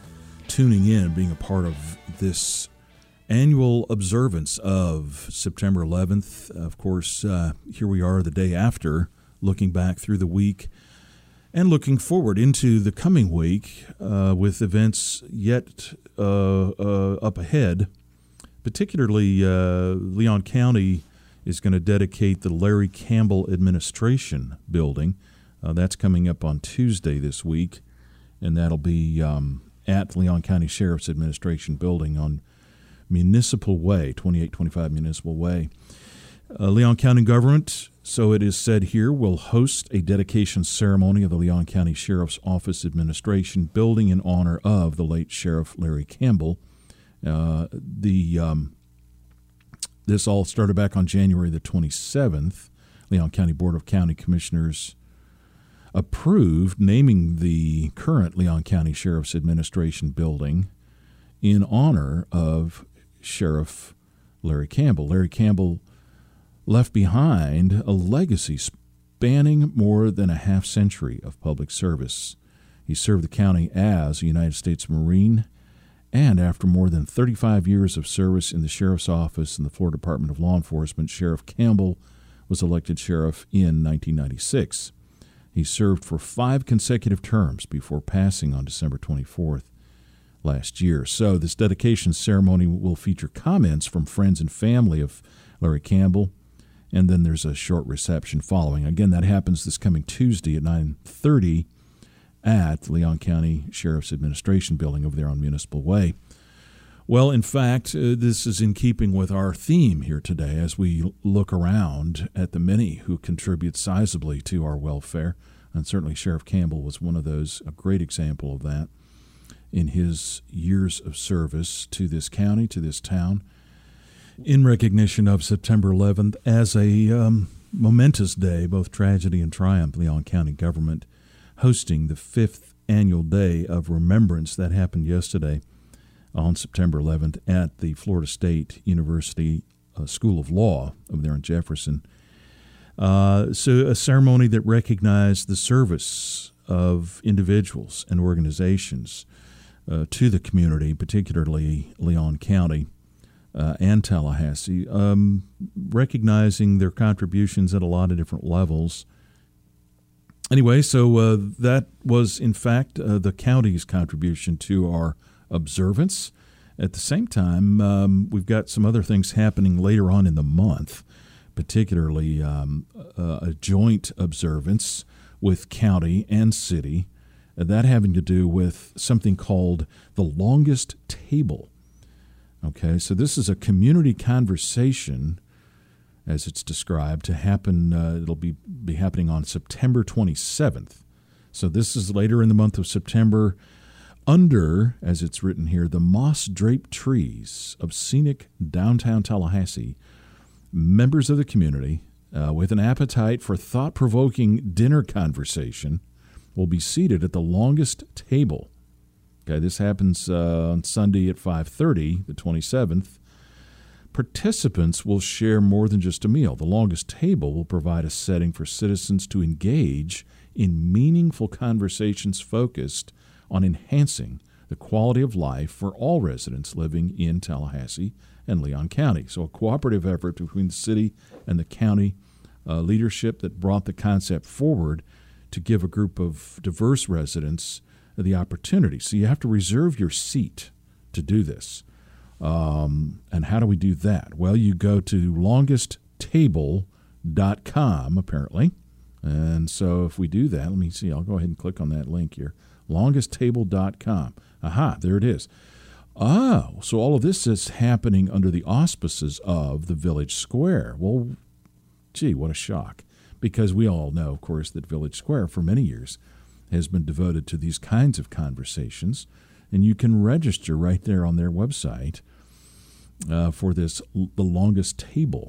tuning in and being a part of this annual observance of September eleventh. Of course, uh, here we are the day after, looking back through the week and looking forward into the coming week uh, with events yet uh, uh, up ahead. Particularly, uh, Leon County is going to dedicate the Larry Campbell Administration Building. Uh, that's coming up on Tuesday this week, and that'll be um, at Leon County Sheriff's Administration Building on Municipal Way, twenty-eight twenty-five Municipal Way. Uh, Leon County government, so it is said here, will host a dedication ceremony of the Leon County Sheriff's Office Administration Building in honor of the late Sheriff Larry Campbell. Uh, the um, this all started back on January the twenty-seventh. Leon County Board of County Commissioners approved naming the current Leon County Sheriff's Administration Building in honor of Sheriff Larry Campbell. Larry Campbell left behind a legacy spanning more than a half century of public service. He served the county as a United States Marine, and after more than thirty-five years of service in the Sheriff's Office in the Florida Department of Law Enforcement, Sheriff Campbell was elected sheriff in nineteen ninety-six. He served for five consecutive terms before passing on December twenty-fourth last year. So this dedication ceremony will feature comments from friends and family of Larry Campbell, and then there's a short reception following. Again, that happens this coming Tuesday at nine thirty at the Leon County Sheriff's Administration Building over there on Municipal Way. Well, in fact, uh, this is in keeping with our theme here today as we look around at the many who contribute sizably to our welfare, and certainly Sheriff Campbell was one of those, a great example of that in his years of service to this county, to this town, in recognition of September eleventh as a um, momentous day, both tragedy and triumph. Leon County government hosting the fifth annual day of remembrance that happened yesterday on September eleventh at the Florida State University uh, School of Law over there in Jefferson. Uh, so a ceremony that recognized the service of individuals and organizations uh, to the community, particularly Leon County uh, and Tallahassee, um, recognizing their contributions at a lot of different levels. Anyway, so uh, that was, in fact, uh, the county's contribution to our observance. At the same time, um, we've got some other things happening later on in the month, particularly um, a, a joint observance with county and city Uh, that having to do with something called the Longest Table. Okay, so this is a community conversation, as it's described, to happen. Uh, it'll be, be happening on September twenty-seventh. So this is later in the month of September, under, as it's written here, the moss-draped trees of scenic downtown Tallahassee. Members of the community, uh, with an appetite for thought-provoking dinner conversation, will be seated at the Longest Table. Okay, this happens uh, on Sunday at five thirty, the twenty-seventh. Participants will share more than just a meal. The Longest Table will provide a setting for citizens to engage in meaningful conversations focused on enhancing the quality of life for all residents living in Tallahassee and Leon County. So a cooperative effort between the city and the county uh, leadership that brought the concept forward to give a group of diverse residents the opportunity. So you have to reserve your seat to do this. Um, and how do we do that? Well, you go to longest table dot com, apparently. And so if we do that, let me see, I'll go ahead and click on that link here. longest table dot com. Aha, there it is. Oh, so all of this is happening under the auspices of the Village Square. Well, gee, what a shock. Because we all know, of course, that Village Square for many years has been devoted to these kinds of conversations. And you can register right there on their website uh, for this, the Longest Table.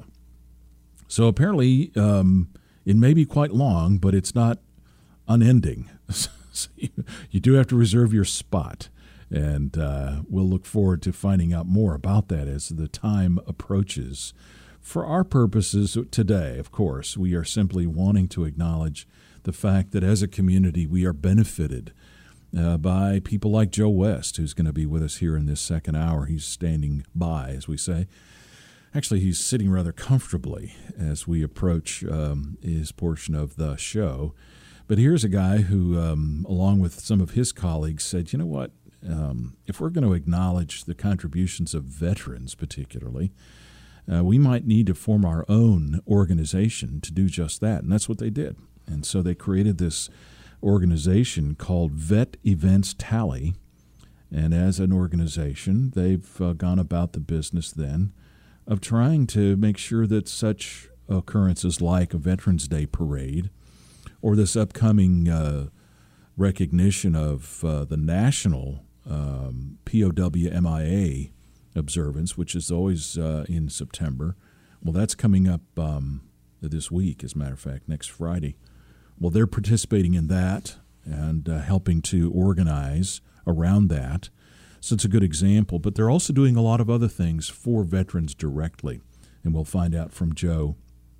So apparently um, it may be quite long, but it's not unending. So you, you do have to reserve your spot. And uh, we'll look forward to finding out more about that as the time approaches. For our purposes today, of course, we are simply wanting to acknowledge the fact that as a community we are benefited uh, by people like Joe West, who's going to be with us here in this second hour. He's standing by, as we say. Actually, he's sitting rather comfortably as we approach um, his portion of the show. But here's a guy who, um, along with some of his colleagues, said, you know what, um, if we're going to acknowledge the contributions of veterans particularly, uh, we might need to form our own organization to do just that. And that's what they did. And so they created this organization called Vet Events Tally. And as an organization, they've uh, gone about the business then of trying to make sure that such occurrences like a Veterans Day parade or this upcoming uh, recognition of uh, the national um, P O W M I A observance, which is always uh, in September. Well, that's coming up um, this week, as a matter of fact, next Friday. Well, they're participating in that and uh, helping to organize around that. So it's a good example. But they're also doing a lot of other things for veterans directly. And we'll find out from Joe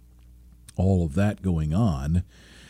all of that going on.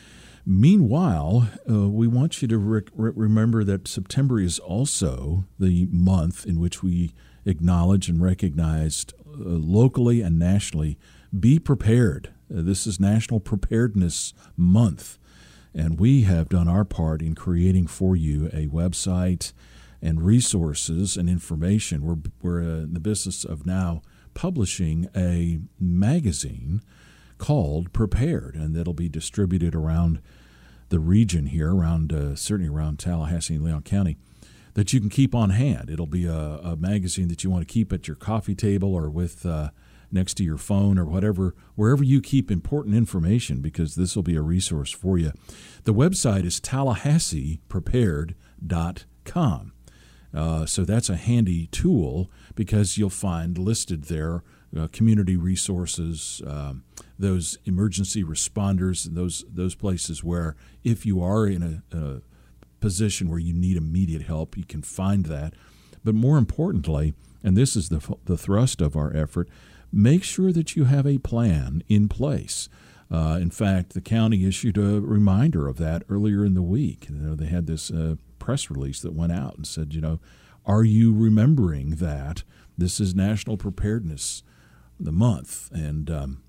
Meanwhile, uh, we want you to re- re- remember that September is also the month in which we acknowledge and recognize uh, locally and nationally, be prepared. Uh, this is National Preparedness Month, and we have done our part in creating for you a website and resources and information. We're, we're uh, in the business of now publishing a magazine called Prepared, and that'll be distributed around the region here, around uh, certainly around Tallahassee and Leon County, that you can keep on hand. It'll be a, a magazine that you want to keep at your coffee table or with uh, next to your phone or whatever, wherever you keep important information, because this will be a resource for you. The website is tallahassee prepared dot com. Uh, so that's a handy tool because you'll find listed there uh, community resources, um, those emergency responders, those those places where if you are in a, a position where you need immediate help, you can find that. But more importantly, and this is the the thrust of our effort, make sure that you have a plan in place. Uh, in fact, the county issued a reminder of that earlier in the week. You know, they had this uh, press release that went out and said, you know, are you remembering that this is National Preparedness the month? And um,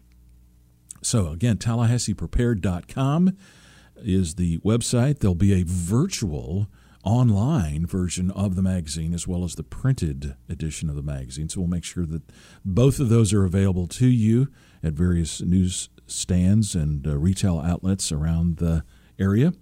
so, again, tallahassee prepared dot com is the website. There'll be a virtual online version of the magazine as well as the printed edition of the magazine. So we'll make sure that both of those are available to you at various news stands and uh, retail outlets around the area.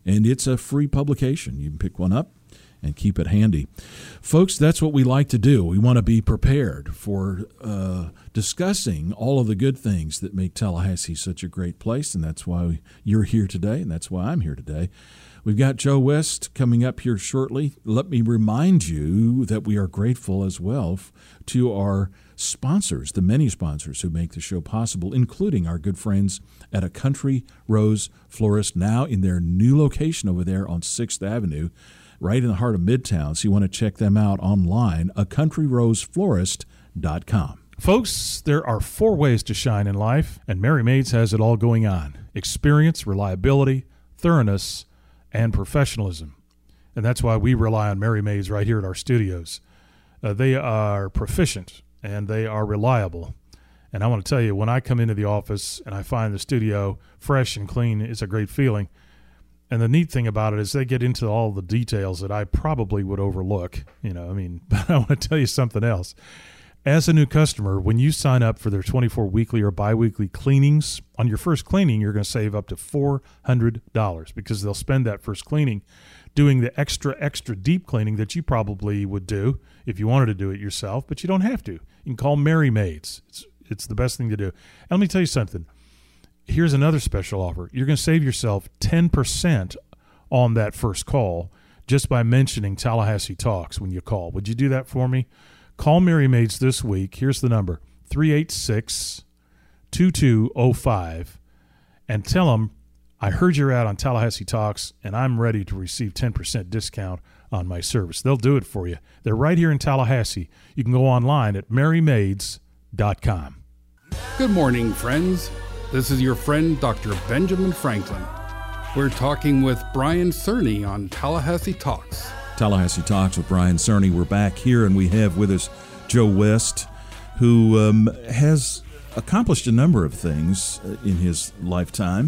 and it's a free publication. You can pick one up and keep it handy. Folks, that's what we like to do. We want to be prepared for uh, discussing all of the good things that make Tallahassee such a great place, and that's why you're here today, and that's why I'm here today. We've got Joe West coming up here shortly. Let me remind you that we are grateful as well to our sponsors, the many sponsors who make the show possible, including our good friends at A Country Rose Florist, now in their new location over there on sixth Avenue, right in the heart of Midtown. So you want to check them out online, a country rose florist dot com. Folks, there are four ways to shine in life, and Mary Maids has it all going on. Experience, reliability, thoroughness, and professionalism. And that's why we rely on Mary Maids right here at our studios. Uh, they are proficient, and they are reliable. And I want to tell you, when I come into the office and I find the studio fresh and clean, it's a great feeling. And the neat thing about it is they get into all the details that I probably would overlook. You know, I mean, but I want to tell you something else. As a new customer, when you sign up for their twenty-four weekly or biweekly cleanings, on your first cleaning, you're going to save up to four hundred dollars because they'll spend that first cleaning doing the extra, extra deep cleaning that you probably would do if you wanted to do it yourself, but you don't have to. You can call Mary Maids. It's, it's the best thing to do. And let me tell you something. Here's another special offer. You're going to save yourself ten percent on that first call just by mentioning Tallahassee Talks when you call. Would you do that for me? Call Mary Maids this week. Here's the number, three eight six, two two zero five, and tell them, I heard you're out on Tallahassee Talks, and I'm ready to receive ten percent discount on my service. They'll do it for you. They're right here in Tallahassee. You can go online at mary maids dot com. Good morning, friends. This is your friend, Doctor Benjamin Franklin. We're talking with Brian Cerny on Tallahassee Talks. Tallahassee Talks with Brian Cerny. We're back here, and we have with us Joe West, who um, has accomplished a number of things in his lifetime,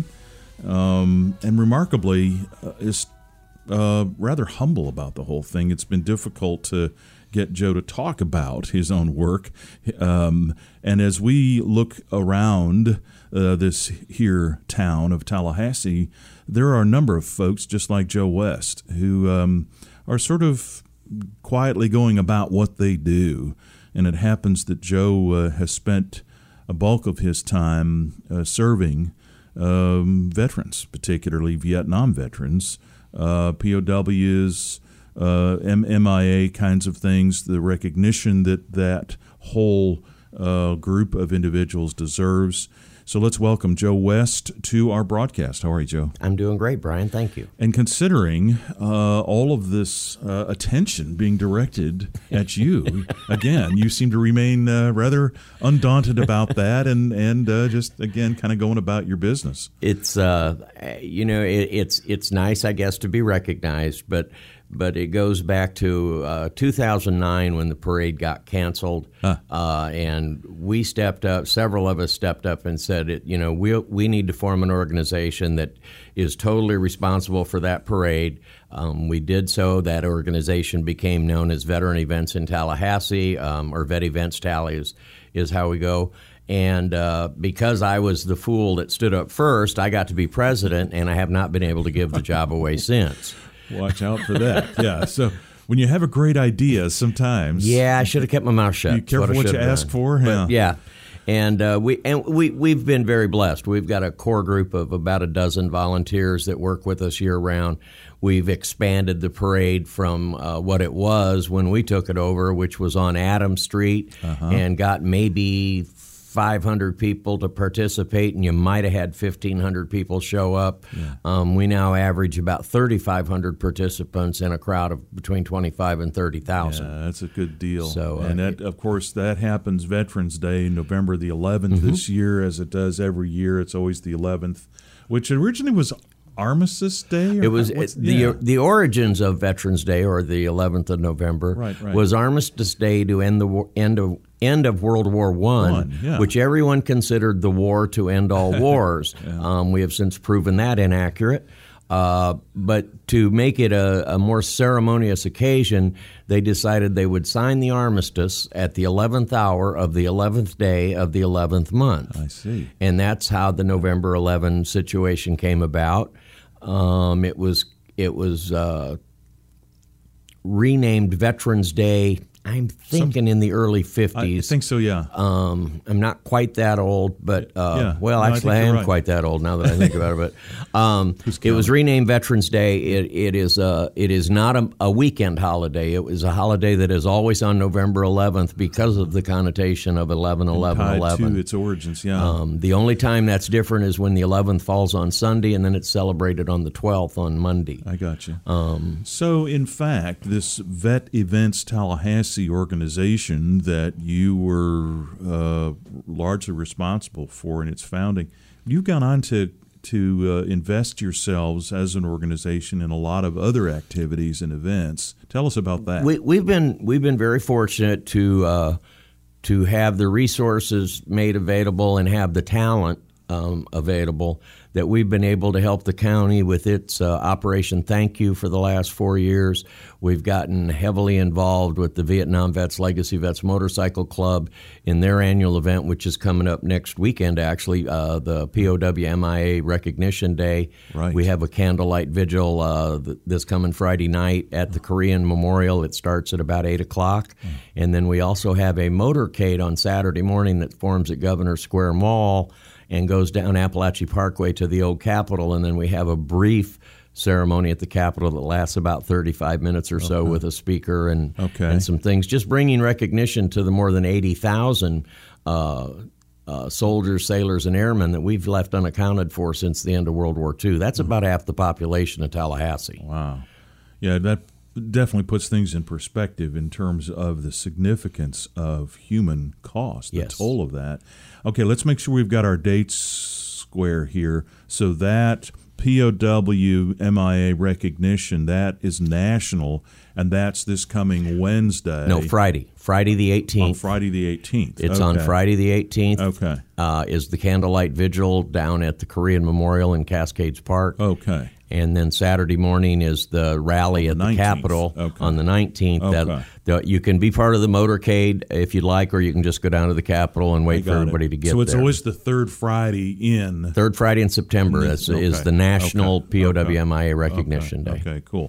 um, and remarkably uh, is uh, rather humble about the whole thing. It's been difficult to get Joe to talk about his own work, um, and as we look around uh, this here town of Tallahassee, there are a number of folks just like Joe West who um, are sort of quietly going about what they do. And it happens that Joe uh, has spent a bulk of his time uh, serving um, veterans, particularly Vietnam veterans, uh, P O Ws, uh, M I A kinds of things, the recognition that that whole uh, group of individuals deserves. So let's welcome Joe West to our broadcast. How are you, Joe? I'm doing great, Brian. Thank you. And considering uh, all of this uh, attention being directed at you, again, you seem to remain uh, rather undaunted about that and, and uh, just, again, kind of going about your business. It's, uh, you know, it, it's it's nice, I guess, to be recognized, but but it goes back to uh, two thousand nine when the parade got canceled, huh. uh, and we stepped up. Several of us stepped up and said, it, you know, we we need to form an organization that is totally responsible for that parade. Um, we did so. That organization became known as Veteran Events in Tallahassee, um, or Vet Events Tally is, is how we go. And uh, because I was the fool that stood up first, I got to be president, and I have not been able to give the job away since. Watch out for that. Yeah. So when you have a great idea, sometimes yeah, I should have kept my mouth shut. Be careful what, what you ask for. But, yeah. yeah. And uh, we and we we've been very blessed. We've got a core group of about a dozen volunteers that work with us year round. We've expanded the parade from uh, what it was when we took it over, which was on Adams Street, uh-huh. and got maybe five hundred people to participate, and you might have had fifteen hundred people show up. Yeah. Um, we now average about thirty-five hundred participants in a crowd of between twenty-five and thirty thousand. Yeah, that's a good deal. So, and uh, that, of course, that happens Veterans Day, November the eleventh mm-hmm. this year, as it does every year. It's always the eleventh, which originally was Armistice Day? Or it was it, the yeah. the origins of Veterans Day, or the eleventh of November, right, right. was Armistice Day to end the war, end of end of World War One, One yeah. which everyone considered the war to end all wars. yeah. um, we have since proven that inaccurate. Uh, but to make it a, a more ceremonious occasion, they decided they would sign the armistice at the eleventh hour of the eleventh day of the eleventh month. I see. And that's how the November eleventh situation came about. Um, it was it was uh, renamed Veterans Day. I'm thinking Some, in the early fifties. I think so, yeah. Um, I'm not quite that old, but uh, yeah. well, no, actually, I, I am right. quite that old now that I think about it. But um, it was renamed Veterans Day. It, it is uh, it is not a, a weekend holiday. It was a holiday that is always on November eleventh because of the connotation of eleven eleven eleven. To its origins, yeah. Um, the only time that's different is when the eleventh falls on Sunday, and then it's celebrated on the twelfth on Monday. I got you. Um, so, in fact, this Vet Events Tallahassee organization that you were uh, largely responsible for in its founding, you've gone on to to uh, invest yourselves as an organization in a lot of other activities and events. Tell us about that. We, we've been we've been very fortunate to uh, to have the resources made available and have the talent um, available that we've been able to help the county with its uh, Operation Thank You for the last four years. We've gotten heavily involved with the Vietnam Vets Legacy Vets Motorcycle Club in their annual event, which is coming up next weekend, actually, uh, the P O W M I A Recognition Day. Right. We have a candlelight vigil uh, th- this coming Friday night at the Korean Memorial. It starts at about eight o'clock. Mm. And then we also have a motorcade on Saturday morning that forms at Governor Square Mall and goes down Appalachia Parkway to the Old Capitol, and then we have a brief ceremony at the Capitol that lasts about thirty-five minutes or so okay. with a speaker and okay. and some things, just bringing recognition to the more than eighty thousand uh, uh, soldiers, sailors, and airmen that we've left unaccounted for since the end of World War Two. That's mm-hmm. about half the population of Tallahassee. Wow. Yeah, that definitely puts things in perspective in terms of the significance of human cost, the yes. toll of that. Okay, let's make sure we've got our dates square here. So that P O W M I A recognition, that is national, and that's this coming Wednesday. No, Friday. Friday the eighteenth. On Friday the eighteenth. It's okay. on Friday the eighteenth. Okay. Uh, is the candlelight vigil down at the Korean Memorial in Cascades Park. Okay. And then Saturday morning is the rally at the nineteenth. Capitol okay. on the nineteenth. Okay. That, that you can be part of the motorcade if you'd like, or you can just go down to the Capitol and wait for everybody it. to get there. So it's there. always the third Friday in. Third Friday in September in this, okay. is the National okay. P O W M I A Recognition okay. Day. Okay, cool.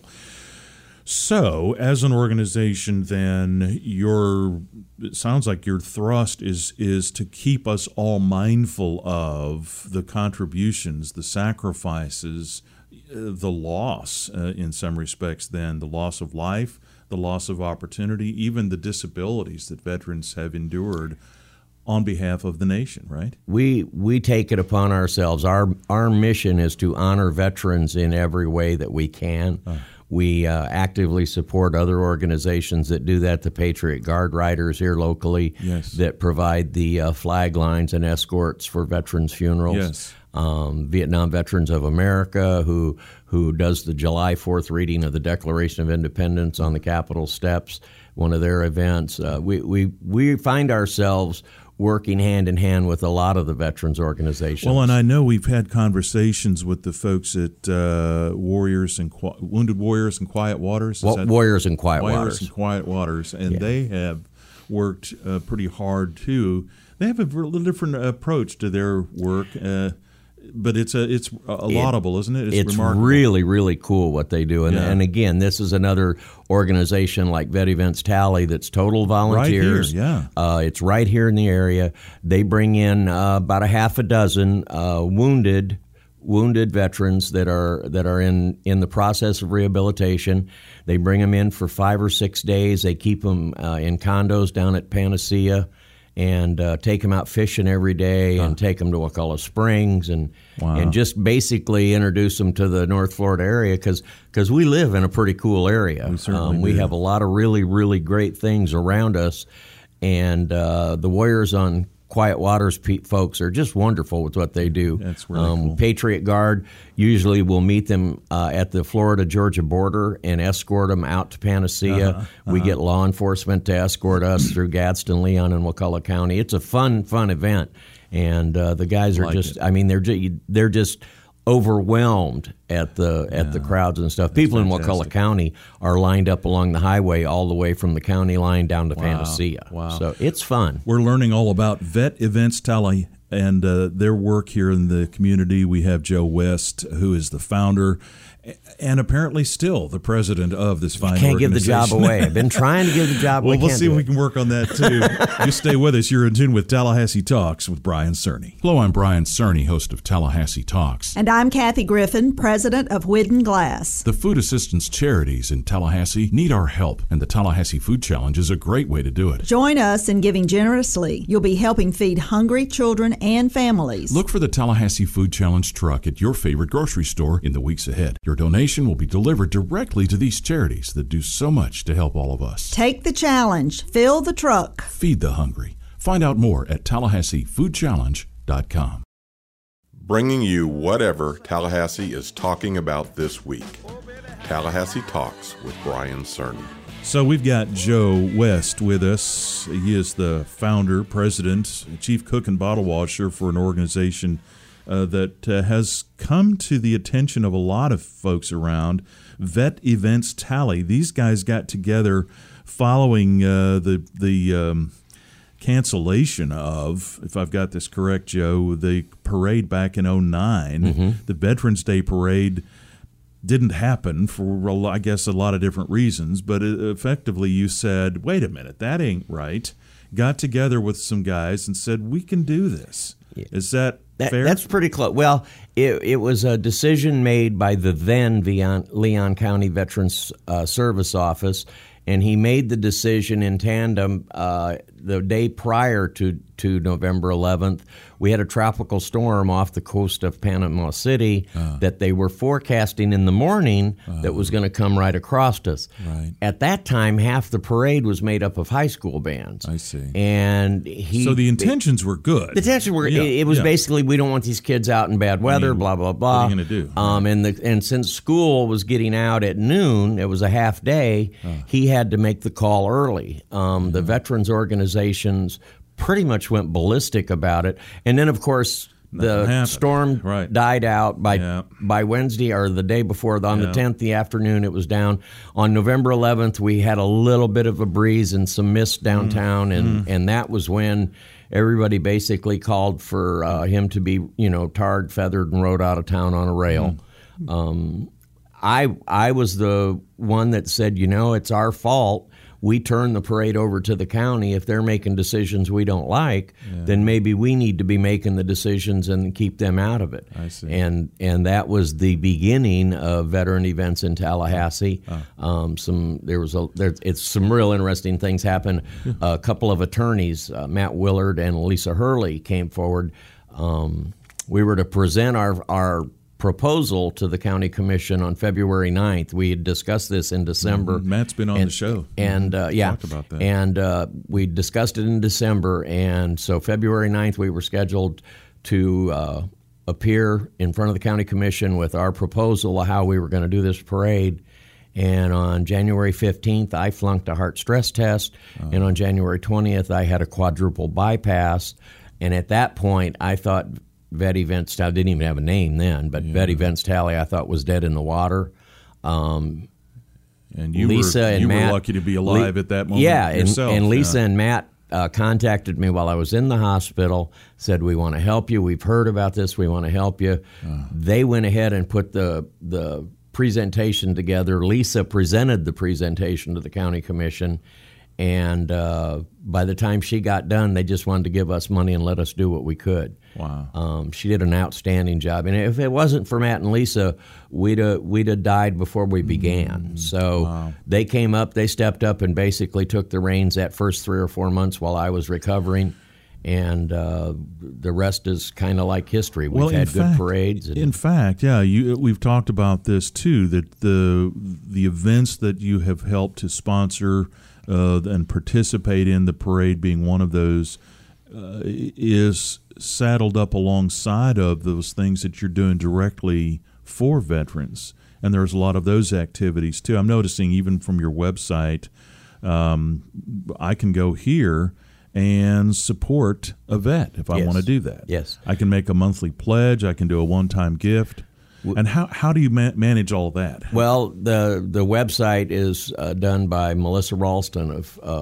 So, as an organization, then, your it sounds like your thrust is is to keep us all mindful of the contributions, the sacrifices, the loss, uh, in some respects, then, the loss of life, the loss of opportunity, even the disabilities that veterans have endured on behalf of the nation, right? We we take it upon ourselves. Our our mission is to honor veterans in every way that we can. Uh. We uh, actively support other organizations that do that, the Patriot Guard Riders here locally yes. that provide the uh, flag lines and escorts for veterans' funerals. Yes. Um, Vietnam Veterans of America, who who does the July fourth reading of the Declaration of Independence on the Capitol steps, one of their events. Uh, we, we, we find ourselves working hand in hand with a lot of the veterans organizations. Well, and I know we've had conversations with the folks at uh, Warriors and Qu- Wounded Warriors and Quiet Waters. Well, Warriors and Quiet Warriors Waters. and Quiet Waters, and yeah. they have worked uh, pretty hard too. They have a little different approach to their work, uh, but it's a it's a laudable, it, isn't it? It's, it's remarkable. really, really cool what they do. And, yeah. and again, this is another organization like Vet Events Tally that's total volunteers. Right here, yeah. Uh, it's right here in the area. They bring in uh, about a half a dozen uh, wounded wounded veterans that are that are in, in the process of rehabilitation. They bring them in for five or six days. They keep them uh, in condos down at Panacea, and uh, take them out fishing every day, and take them to Wakulla Springs, and wow. and just basically introduce them to the North Florida area, because because we live in a pretty cool area. We certainly um, we do. have a lot of really, really great things around us, and uh, the Warriors on Quiet Waters pe- folks are just wonderful with what they do. That's really um, cool. Patriot Guard usually will meet them uh, at the Florida-Georgia border and escort them out to Panacea. Uh-huh, uh-huh. We get law enforcement to escort us through Gadsden, Leon, and Wakulla County. It's a fun, fun event, and uh, the guys are like just, it. I mean, they're just, they're just overwhelmed at the at Yeah. the crowds and stuff. People in fantastic. Wakulla County are lined up along the highway all the way from the county line down to Wow. Panacea. Wow. So it's fun. We're learning all about Vet Events Tally- and uh, their work here in the community. We have Joe West, who is the founder and apparently still the president of this fine Can't organization. give the job away. I've been trying to give the job away. Well, we'll Can't see do if we it. can work on that, too. You stay with us. You're in tune with Tallahassee Talks with Brian Cerny. Hello, I'm Brian Cerny, host of Tallahassee Talks. And I'm Kathy Griffin, president of Whidden Glass. The food assistance charities in Tallahassee need our help, and the Tallahassee Food Challenge is a great way to do it. Join us in giving generously. You'll be helping feed hungry children and families. Look for the Tallahassee Food Challenge truck at your favorite grocery store in the weeks ahead. Your donation will be delivered directly to these charities that do so much to help all of us. Take the challenge. Fill the truck. Feed the hungry. Find out more at tallahassee food challenge dot com. Bringing you whatever Tallahassee is talking about this week. Tallahassee Talks with Brian Cerny. So we've got Joe West with us. He is the founder, president, chief cook and bottle washer for an organization uh, that uh, has come to the attention of a lot of folks around, Vet Events Tally. These guys got together following uh, the the um, cancellation of, if I've got this correct, Joe, the parade back in oh nine. Mm-hmm. The Veterans Day Parade didn't happen for, I guess, a lot of different reasons, but effectively you said, wait a minute, that ain't right. Got together with some guys and said, we can do this. Is that, that fair? That's pretty close. Well, it, it was a decision made by the then Leon, Leon County Veterans uh, Service Office, and he made the decision in tandem uh, the day prior to, to November eleventh. We had a tropical storm off the coast of Panama City uh. that they were forecasting in the morning uh. that was going to come right across us. Right. At that time, half the parade was made up of high school bands. I see. And he so the intentions were good. The intentions were. Yeah, it, it was yeah. basically, we don't want these kids out in bad weather. I mean, blah blah blah. What are you going to do? Um, and the and since school was getting out at noon, it was a half day. Uh. He had to make the call early. Um, the veterans organizations pretty much went ballistic about it. And then, of course, the storm right. died out by yeah. by Wednesday or the day before. On yeah. the tenth, the afternoon, it was down. On November eleventh, we had a little bit of a breeze and some mist downtown, mm. and, mm. and that was when everybody basically called for uh, him to be, you know, tarred, feathered, and rode out of town on a rail. Mm. Um, I I was the one that said, you know, it's our fault. We turn the parade over to the county. If they're making decisions we don't like, yeah. then maybe we need to be making the decisions and keep them out of it. I see. And and that was the beginning of veteran events in Tallahassee. Oh. Um, some there was a there, it's some real interesting things happened. Yeah. A couple of attorneys, uh, Matt Willard and Lisa Hurley, came forward. Um, we were to present our our. proposal to the county commission on February ninth. We had discussed this in December. Mm-hmm. Matt's been on and, the show. And uh, yeah, talked about that. And uh, we discussed it in December. And so February ninth, we were scheduled to uh, appear in front of the county commission with our proposal of how we were going to do this parade. And on January fifteenth, I flunked a heart stress test. Oh. And on January twentieth, I had a quadruple bypass. And at that point, I thought Vet Events Tally didn't even have a name then, but yeah. Vet Events Tally I thought was dead in the water. Um, and you Lisa were and you Matt, were lucky to be alive Le- at that moment. Yeah, yourself. and, and Lisa yeah. and Matt uh, contacted me while I was in the hospital. Said, we want to help you. We've heard about this. We want to help you. Uh. They went ahead and put the the presentation together. Lisa presented the presentation to the county commission. And uh, by the time she got done, they just wanted to give us money and let us do what we could. Wow! Um, she did an outstanding job, and if it wasn't for Matt and Lisa, we'd have, we'd have died before we began. Mm, so wow. they came up, they stepped up, and basically took the reins that first three or four months while I was recovering. And uh, the rest is kind of like history. We've well, had good fact, parades. And, in fact, yeah, you, we've talked about this too. That the the events that you have helped to sponsor. Uh, and participate in, the parade being one of those, uh, is saddled up alongside of those things that you're doing directly for veterans. And there's a lot of those activities, too. I'm noticing even from your website, um, I can go here and support a vet if I yes. want to do that. Yes. I can make a monthly pledge. I can do a one-time gift. And how how do you ma- manage all that? Well, the the website is uh, done by Melissa Ralston of uh,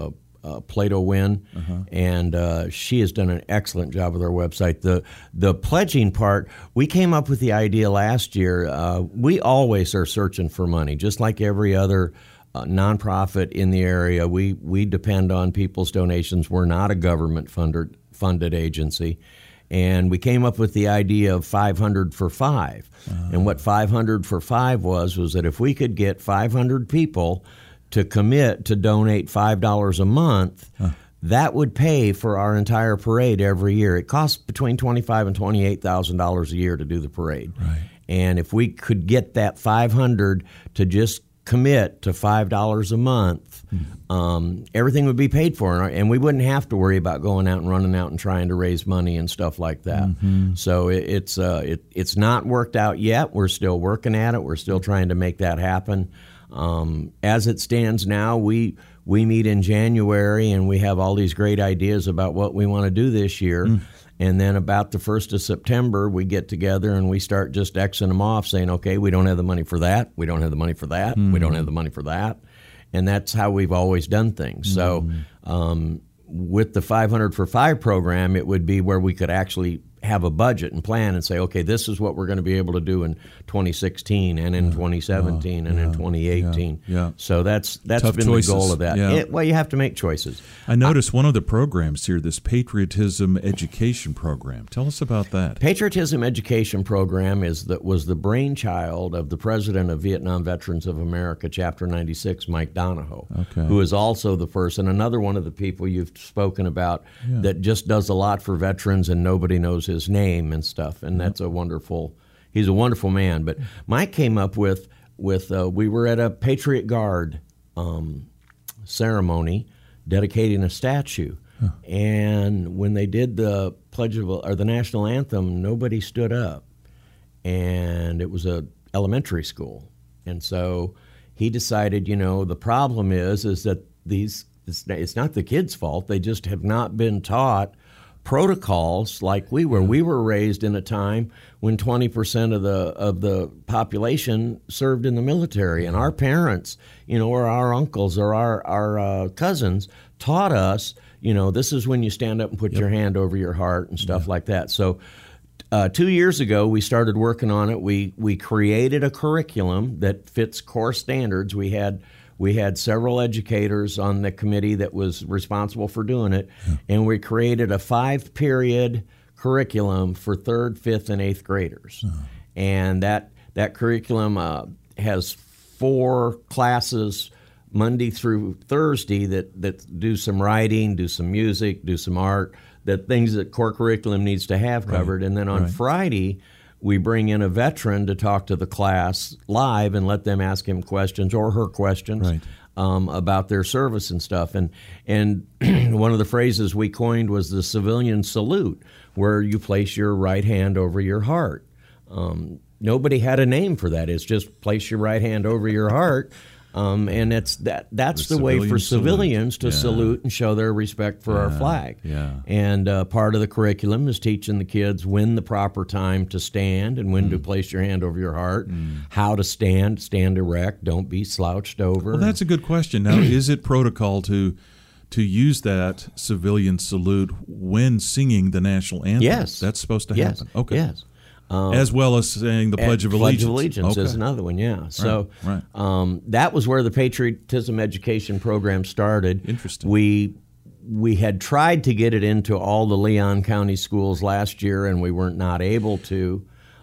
uh, Plato Wynn, Uh-huh. and uh, she has done an excellent job with our website. The the pledging part, we came up with the idea last year. Uh, we always are searching for money, just like every other uh, nonprofit in the area. We we depend on people's donations. We're not a government funded funded agency. And we came up with the idea of five hundred for five. Uh-huh. And what five hundred for five was, was that if we could get five hundred people to commit to donate five dollars a month, huh. that would pay for our entire parade every year. It costs between twenty-five thousand dollars and twenty-eight thousand dollars a year to do the parade. Right. And if we could get that five hundred to just commit to five dollars a month, mm-hmm. um, everything would be paid for, and we wouldn't have to worry about going out and running out and trying to raise money and stuff like that. Mm-hmm. So it, it's uh, it, it's not worked out yet. We're still working at it. We're still trying to make that happen. Um, as it stands now, we we meet in January, and we have all these great ideas about what we want to do this year. Mm. And then about the first of September, we get together and we start just Xing them off, saying, okay, we don't have the money for that. We don't have the money for that. Mm. We don't have the money for that. And that's how we've always done things. Mm. So um, with the five hundred for five program, it would be where we could actually have a budget and plan and say, okay, this is what we're going to be able to do in twenty sixteen and in twenty seventeen uh, and yeah, in twenty eighteen. Yeah, yeah. So that's that's Tough been choices. the goal of that. Yeah. It, well, you have to make choices. I noticed one of the programs here, this Patriotism Education Program. Tell us about that. Patriotism Education Program is that was the brainchild of the president of Vietnam Veterans of America, Chapter ninety-six, Mike Donahoe, okay. who is also the first and another one of the people you've spoken about yeah. that just does a lot for veterans and nobody knows his name and stuff. And that's a wonderful, he's a wonderful man. But Mike came up with, with uh, we were at a Patriot Guard um, ceremony dedicating a statue. Huh. And when they did the pledge of, or the national anthem, nobody stood up. And it was a elementary school. And so he decided, you know, the problem is, is that these, it's, it's not the kids' fault. They just have not been taught protocols like we were. We were raised in a time when twenty percent of the of the population served in the military, and our parents, you know, or our uncles or our our uh, cousins taught us, you know, this is when you stand up and put yep. your hand over your heart and stuff yep. like that. So uh, two years ago, we started working on it. We we created a curriculum that fits core standards. We had We had several educators on the committee that was responsible for doing it, yeah. and we created a five-period curriculum for third, fifth, and eighth graders. Oh. And that that curriculum uh, has four classes Monday through Thursday that, that do some writing, do some music, do some art, that things that core curriculum needs to have covered. Right. And then on right. Friday, we bring in a veteran to talk to the class live and let them ask him questions or her questions right. um, about their service and stuff. And and one of the phrases we coined was the civilian salute, where you place your right hand over your heart. Um, nobody had a name for that. It's just place your right hand over your heart. Um, and it's that that's the, the way for civilians salute. to yeah. salute and show their respect for yeah. our flag. Yeah. And uh, part of the curriculum is teaching the kids when the proper time to stand and when mm. to place your hand over your heart, mm. how to stand, stand erect, don't be slouched over. Well, that's a good question. Now, is it protocol to to use that civilian salute when singing the national anthem? Yes. That's supposed to yes. happen. Okay. Yes. Um, As well as saying the Pledge of Allegiance. Pledge of Allegiance okay. is another one, yeah. So right, right. Um, that was where the Patriotism Education Program started. Interesting. We we had tried to get it into all the Leon County schools last year, and we weren't not able to.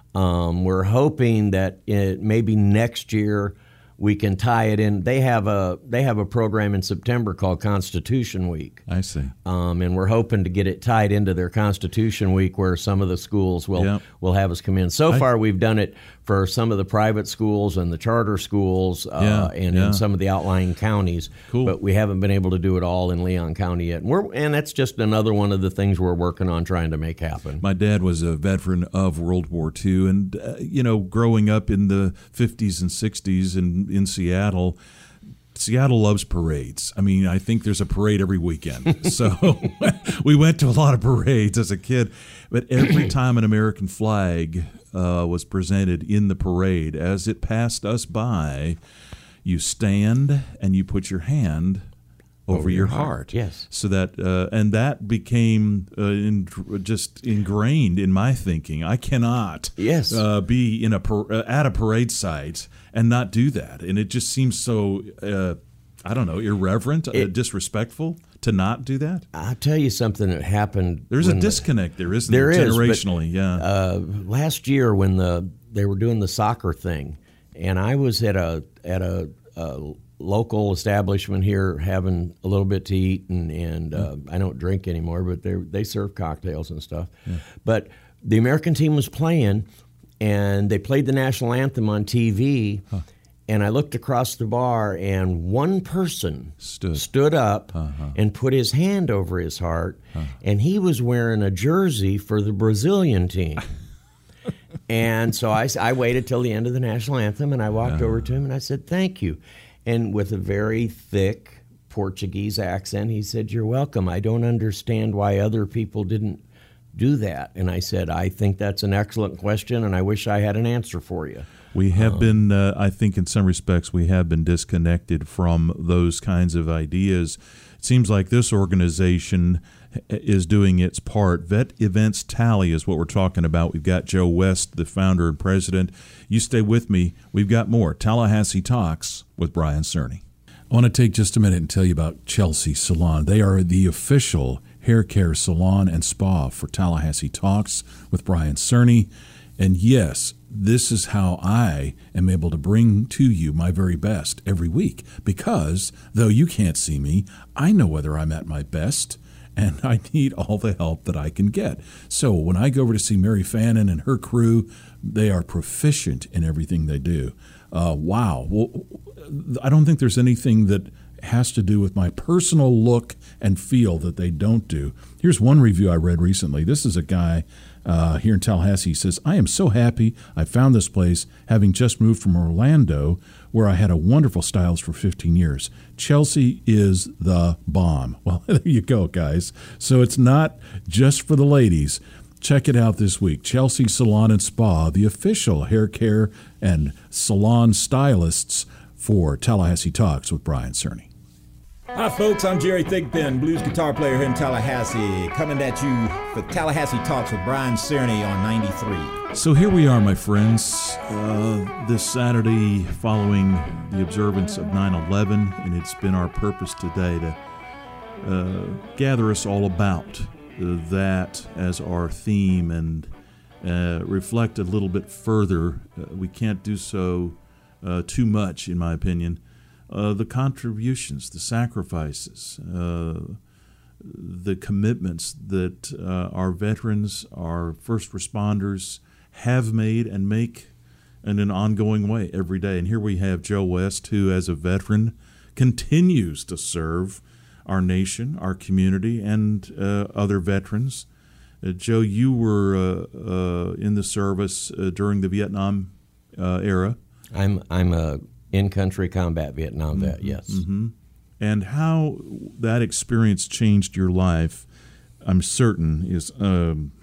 Um, we're hoping that it, maybe next year we can tie it in. They have a they have a program in September called Constitution Week. I see. Um, and we're hoping to get it tied into their Constitution Week, where some of the schools will yep. will have us come in. So I, far, we've done it for some of the private schools and the charter schools, uh, yeah, and yeah. in some of the outlying counties. Cool. But we haven't been able to do it all in Leon County yet. And, we're, and that's just another one of the things we're working on trying to make happen. My dad was a veteran of World War Two, and uh, you know, growing up in the fifties and sixties in in Seattle. Seattle loves parades. I mean, I think there's a parade every weekend. So we went to a lot of parades as a kid. But every time an American flag uh, was presented in the parade, as it passed us by, you stand and you put your hand over, Over your, your heart. heart, yes. So that uh, and that became uh, in, just ingrained in my thinking. I cannot yes. uh, be in a par- uh, at a parade site and not do that, and it just seems so uh, I don't know, irreverent, It, uh, disrespectful to not do that. I'll tell you something that happened. There's a when disconnect there, isn't there? there? There is, generationally, but, yeah. Uh, last year when the they were doing the soccer thing, and I was at a at a, a local establishment here having a little bit to eat, and, and uh, I don't drink anymore, but they they serve cocktails and stuff. Yeah. But the American team was playing, and they played the national anthem on T V, huh. and I looked across the bar, and one person stood, stood up uh-huh. and put his hand over his heart, huh. and he was wearing a jersey for the Brazilian team. And so I, I waited till the end of the national anthem, and I walked uh-huh. over to him, and I said, thank you. And with a very thick Portuguese accent, he said, you're welcome. I don't understand why other people didn't do that. And I said, I think that's an excellent question, and I wish I had an answer for you. We have um, been, uh, I think in some respects, we have been disconnected from those kinds of ideas. It seems like this organization is doing its part. Vet Events Tally is what we're talking about. We've got Joe West, the founder and president. You stay with me. We've got more Tallahassee Talks with Brian Cerny. I want to take just a minute and tell you about Chelsea Salon. They are the official hair care salon and spa for Tallahassee Talks with Brian Cerny. And yes, this is how I am able to bring to you my very best every week, because though you can't see me, I know whether I'm at my best, and I need all the help that I can get. So when I go over to see Mary Fannin and her crew, they are proficient in everything they do. Uh, wow. Well, I don't think there's anything that has to do with my personal look and feel that they don't do. Here's one review I read recently. This is a guy uh, here in Tallahassee. He says, I am so happy I found this place, having just moved from Orlando, where I had a wonderful stylist for fifteen years. Chelsea is the bomb. Well, there you go, guys. So it's not just for the ladies. Check it out this week. Chelsea Salon and Spa, the official hair care and salon stylists for Tallahassee Talks with Brian Cerny. Hi folks, I'm Jerry Thigpen, blues guitar player here in Tallahassee, coming at you for Tallahassee Talks with Brian Cerny on ninety-three. So here we are, my friends, uh, this Saturday following the observance of nine eleven, and it's been our purpose today to uh, gather us all about uh, that as our theme and uh, reflect a little bit further. Uh, we can't do so uh, too much, in my opinion. Uh, the contributions, the sacrifices, uh, the commitments that uh, our veterans, our first responders have made and make in an ongoing way every day. And here we have Joe West, who as a veteran continues to serve our nation, our community, and uh, other veterans. Uh, Joe, you were uh, uh, in the service uh, during the Vietnam uh, era. I'm I'm a in-country combat Vietnam vet, mm-hmm. yes. Mm-hmm. And how that experience changed your life, I'm certain, is um,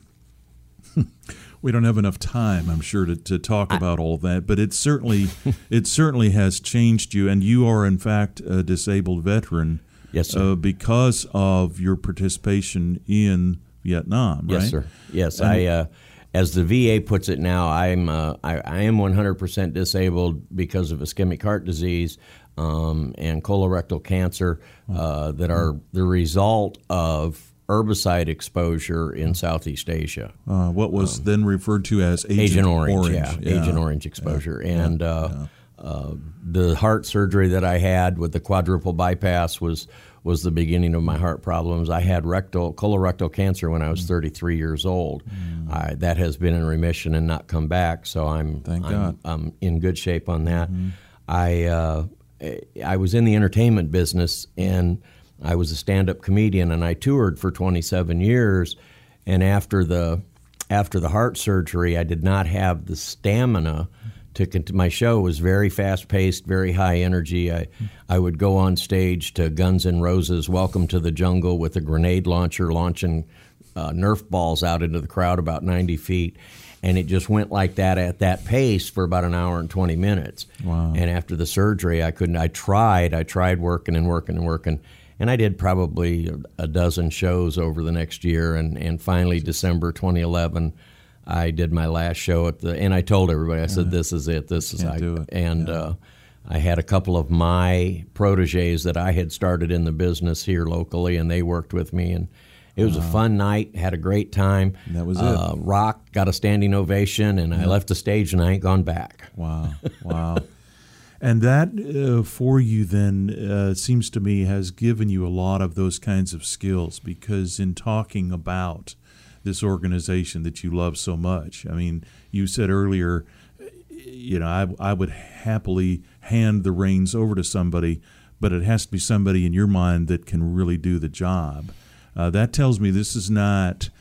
we don't have enough time, I'm sure, to, to talk I, about all of that, but it certainly it certainly has changed you, and you are, in fact, a disabled veteran. Yes, sir. Uh, because of your participation in Vietnam, right? Yes, sir. Yes, and, I... Uh, As the V A puts it now, I'm uh, I, I am one hundred percent disabled because of ischemic heart disease um, and colorectal cancer uh, that are the result of herbicide exposure in Southeast Asia. Uh, what was um, then referred to as Agent, Agent Orange, Orange. Yeah, yeah, Agent Orange exposure. Yeah, and yeah, uh, yeah. Uh, the heart surgery that I had with the quadruple bypass was was the beginning of my heart problems. I had rectal colorectal cancer when I was thirty-three years old. Mm. I, that has been in remission and not come back, so I'm Thank I'm, God. I'm in good shape on that. Mm-hmm. I uh, I was in the entertainment business, and I was a stand-up comedian, and I toured for twenty-seven years. And after the after the heart surgery, I did not have the stamina. To, my show was very fast-paced, very high energy. I, I would go on stage to Guns N' Roses' Welcome to the Jungle with a grenade launcher launching uh, Nerf balls out into the crowd about ninety feet. And it just went like that at that pace for about an hour and twenty minutes. Wow. And after the surgery, I couldn't, I tried, I tried working and working and working. and I did probably a dozen shows over the next year, and, and finally December twenty eleven, I did my last show at the, and I told everybody, I said, Yeah. this is it, this is, Can't I, do it. and Yeah. uh, I had a couple of my proteges that I had started in the business here locally, and they worked with me, and it was Wow. a fun night, had a great time. And that was uh, it. Rock, got a standing ovation, and I Yeah. left the stage, and I ain't gone back. Wow, wow. And that uh, for you then uh, seems to me has given you a lot of those kinds of skills, because in talking about this organization that you love so much, I mean, you said earlier, you know, I, I would happily hand the reins over to somebody, but it has to be somebody in your mind that can really do the job. Uh, that tells me this is not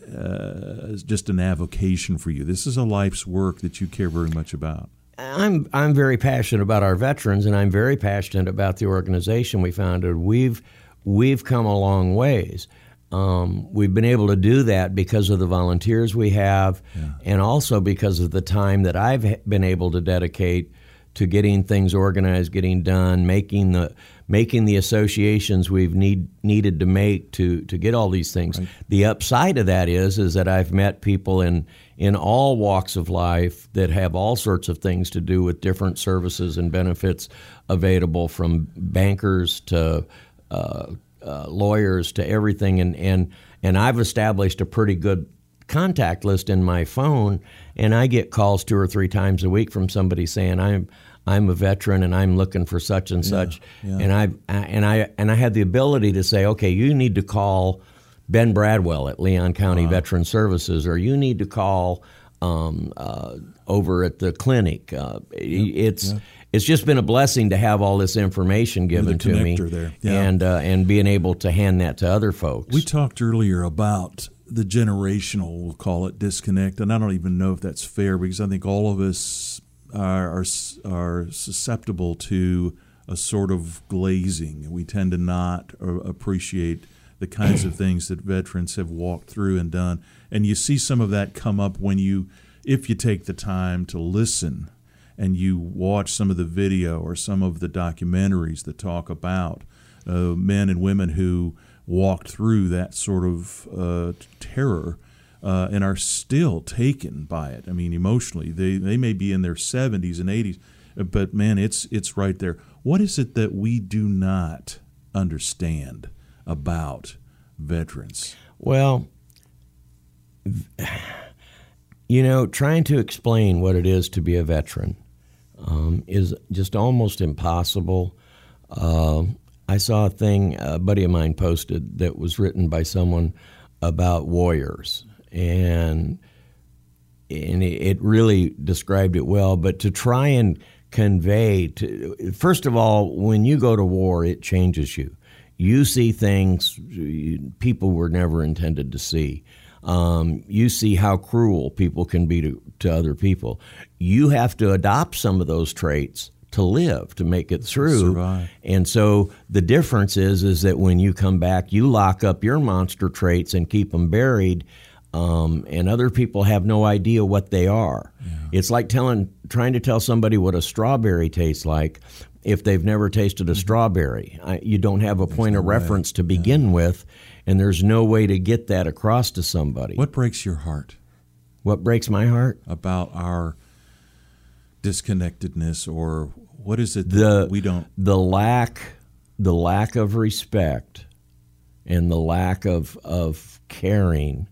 uh, just an avocation for you. This is a life's work that you care very much about. I'm I'm very passionate about our veterans, and I'm very passionate about the organization we founded. We've we've come a long ways. Um, we've been able to do that because of the volunteers we have, Yeah. and also because of the time that I've ha- been able to dedicate to getting things organized, getting done, making the making the associations we've need needed to make to to get all these things. Right. The upside of that is is that I've met people in in all walks of life that have all sorts of things to do with different services and benefits available, from bankers to uh, uh, lawyers to everything, and and and I've established a pretty good contact list in my phone, and I get calls two or three times a week from somebody saying I'm I'm a veteran and I'm looking for such and Yeah, such, yeah. and I and I and I had the ability to say, okay, you need to call Ben Bradwell at Leon County Wow. Veteran Services, or you need to call um, uh, over at the clinic. Uh, it's yep. it's just been a blessing to have all this information given the to me, connector there. Yeah. and uh, and being able to hand that to other folks. We talked earlier about the generational, we'll call it, disconnect, and I don't even know if that's fair, because I think all of us are are, are susceptible to a sort of glazing. We tend to not uh, appreciate the kinds of things that veterans have walked through and done, and you see some of that come up when you, if you take the time to listen and you watch some of the video or some of the documentaries that talk about uh, men and women who walked through that sort of uh, terror uh, and are still taken by it. I mean, emotionally, they they may be in their seventies and eighties, but man, it's it's right there. What is it that we do not understand about veterans? Well, you know, trying to explain what it is to be a veteran um, is just almost impossible. Uh, I saw a thing a buddy of mine posted that was written by someone about warriors, and and it really described it well. But to try and convey, to first of all, when you go to war, it changes you. You see things people were never intended to see. Um, you see how cruel people can be to, to other people. You have to adopt some of those traits to live, to make it through. Survive. And so the difference is is that when you come back, you lock up your monster traits and keep them buried, um, and other people have no idea what they are. Yeah. It's like telling, trying to tell somebody what a strawberry tastes like if they've never tasted a strawberry. I, you don't have a there's point no of reference way. to begin yeah. with, and there's no way to get that across to somebody. What breaks your heart? What breaks my heart? About our disconnectedness, or what is it that the, we don't... The lack, the lack of respect and the lack of, of caring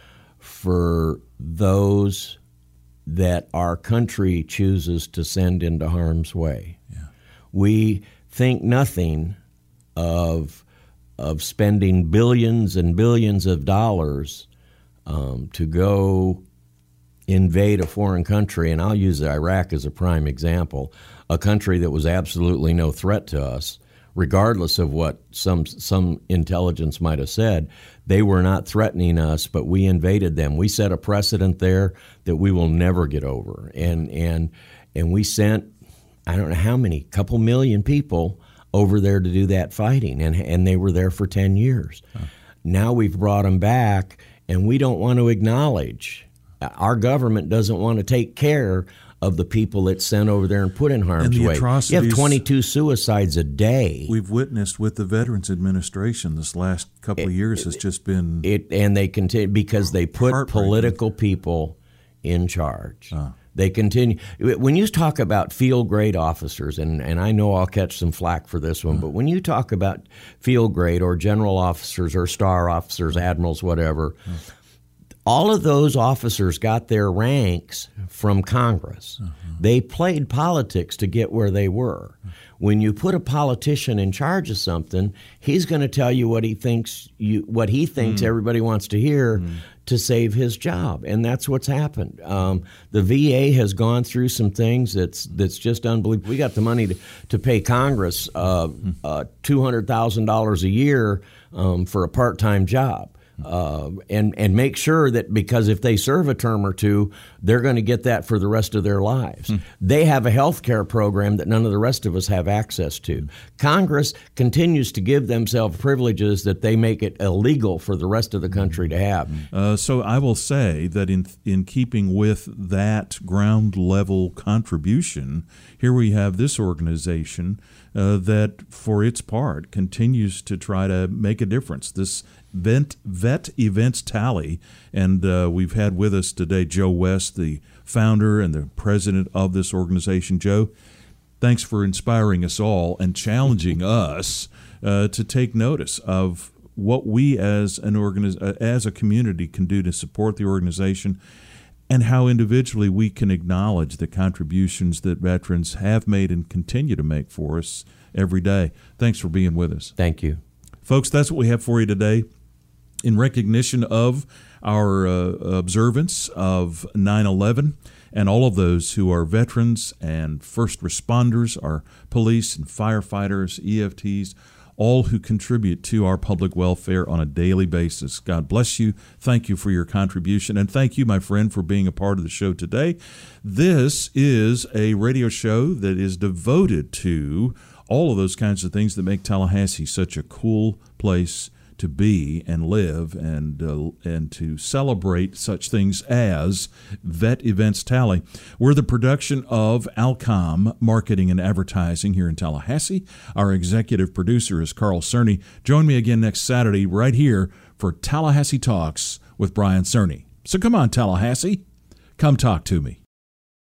for those that our country chooses to send into harm's way. Yeah. We think nothing of of spending billions and billions of dollars um, to go invade a foreign country, and I'll use Iraq as a prime example, a country that was absolutely no threat to us, regardless of what some some intelligence might have said. They were not threatening us, but we invaded them. We set a precedent there that we will never get over, and and and we sent, I don't know how many, couple million people over there to do that fighting, and and they were there for ten years. Huh. Now we've brought them back, and we don't want to acknowledge, our government doesn't want to take care of the people that's sent over there and put in harm's And the way. You atrocities- have twenty-two suicides a day. We've witnessed with the Veterans Administration this last couple of years has just been it, and they continue because they put heartbreaking. political people in charge. They continue. When you talk about field grade officers, and, and I know I'll catch some flack for this one, but when you talk about field grade or general officers or star officers, admirals, whatever, all of those officers got their ranks from Congress. They played politics to get where they were. When you put a politician in charge of something, he's going to tell you what he thinks you what he thinks Mm. everybody wants to hear Mm. to save his job, and that's what's happened. Um, the V A has gone through some things that's that's just unbelievable. We got the money to, to pay Congress uh, uh, two hundred thousand dollars a year um, for a part-time job. Uh, and and make sure that because if they serve a term or two, they're going to get that for the rest of their lives. Hmm. They have a health care program that none of the rest of us have access to. Congress continues to give themselves privileges that they make it illegal for the rest of the country to have. Uh, so I will say that in in keeping with that ground level contribution, here we have this organization uh, that, for its part, continues to try to make a difference. This Vet, Vet Events Tally, and uh, we've had with us today Joe West, the founder and the president of this organization. Joe, thanks for inspiring us all and challenging us uh, to take notice of what we as an organiz- uh, as a community can do to support the organization, and how individually we can acknowledge the contributions that veterans have made and continue to make for us every day. Thanks for being with us. Thank you. Folks, that's what we have for you today. In recognition of our uh, observance of nine eleven and all of those who are veterans and first responders, our police and firefighters, E F Ts, all who contribute to our public welfare on a daily basis. God bless you. Thank you for your contribution. And thank you, my friend, for being a part of the show today. This is a radio show that is devoted to all of those kinds of things that make Tallahassee such a cool place to be and live, and uh, and to celebrate such things as Vet Events Tally. We're the production of Alcom Marketing and Advertising here in Tallahassee. Our executive producer is Carl Cerny. Join me again next Saturday right here for Tallahassee Talks with Brian Cerny. So come on, Tallahassee, come talk to me.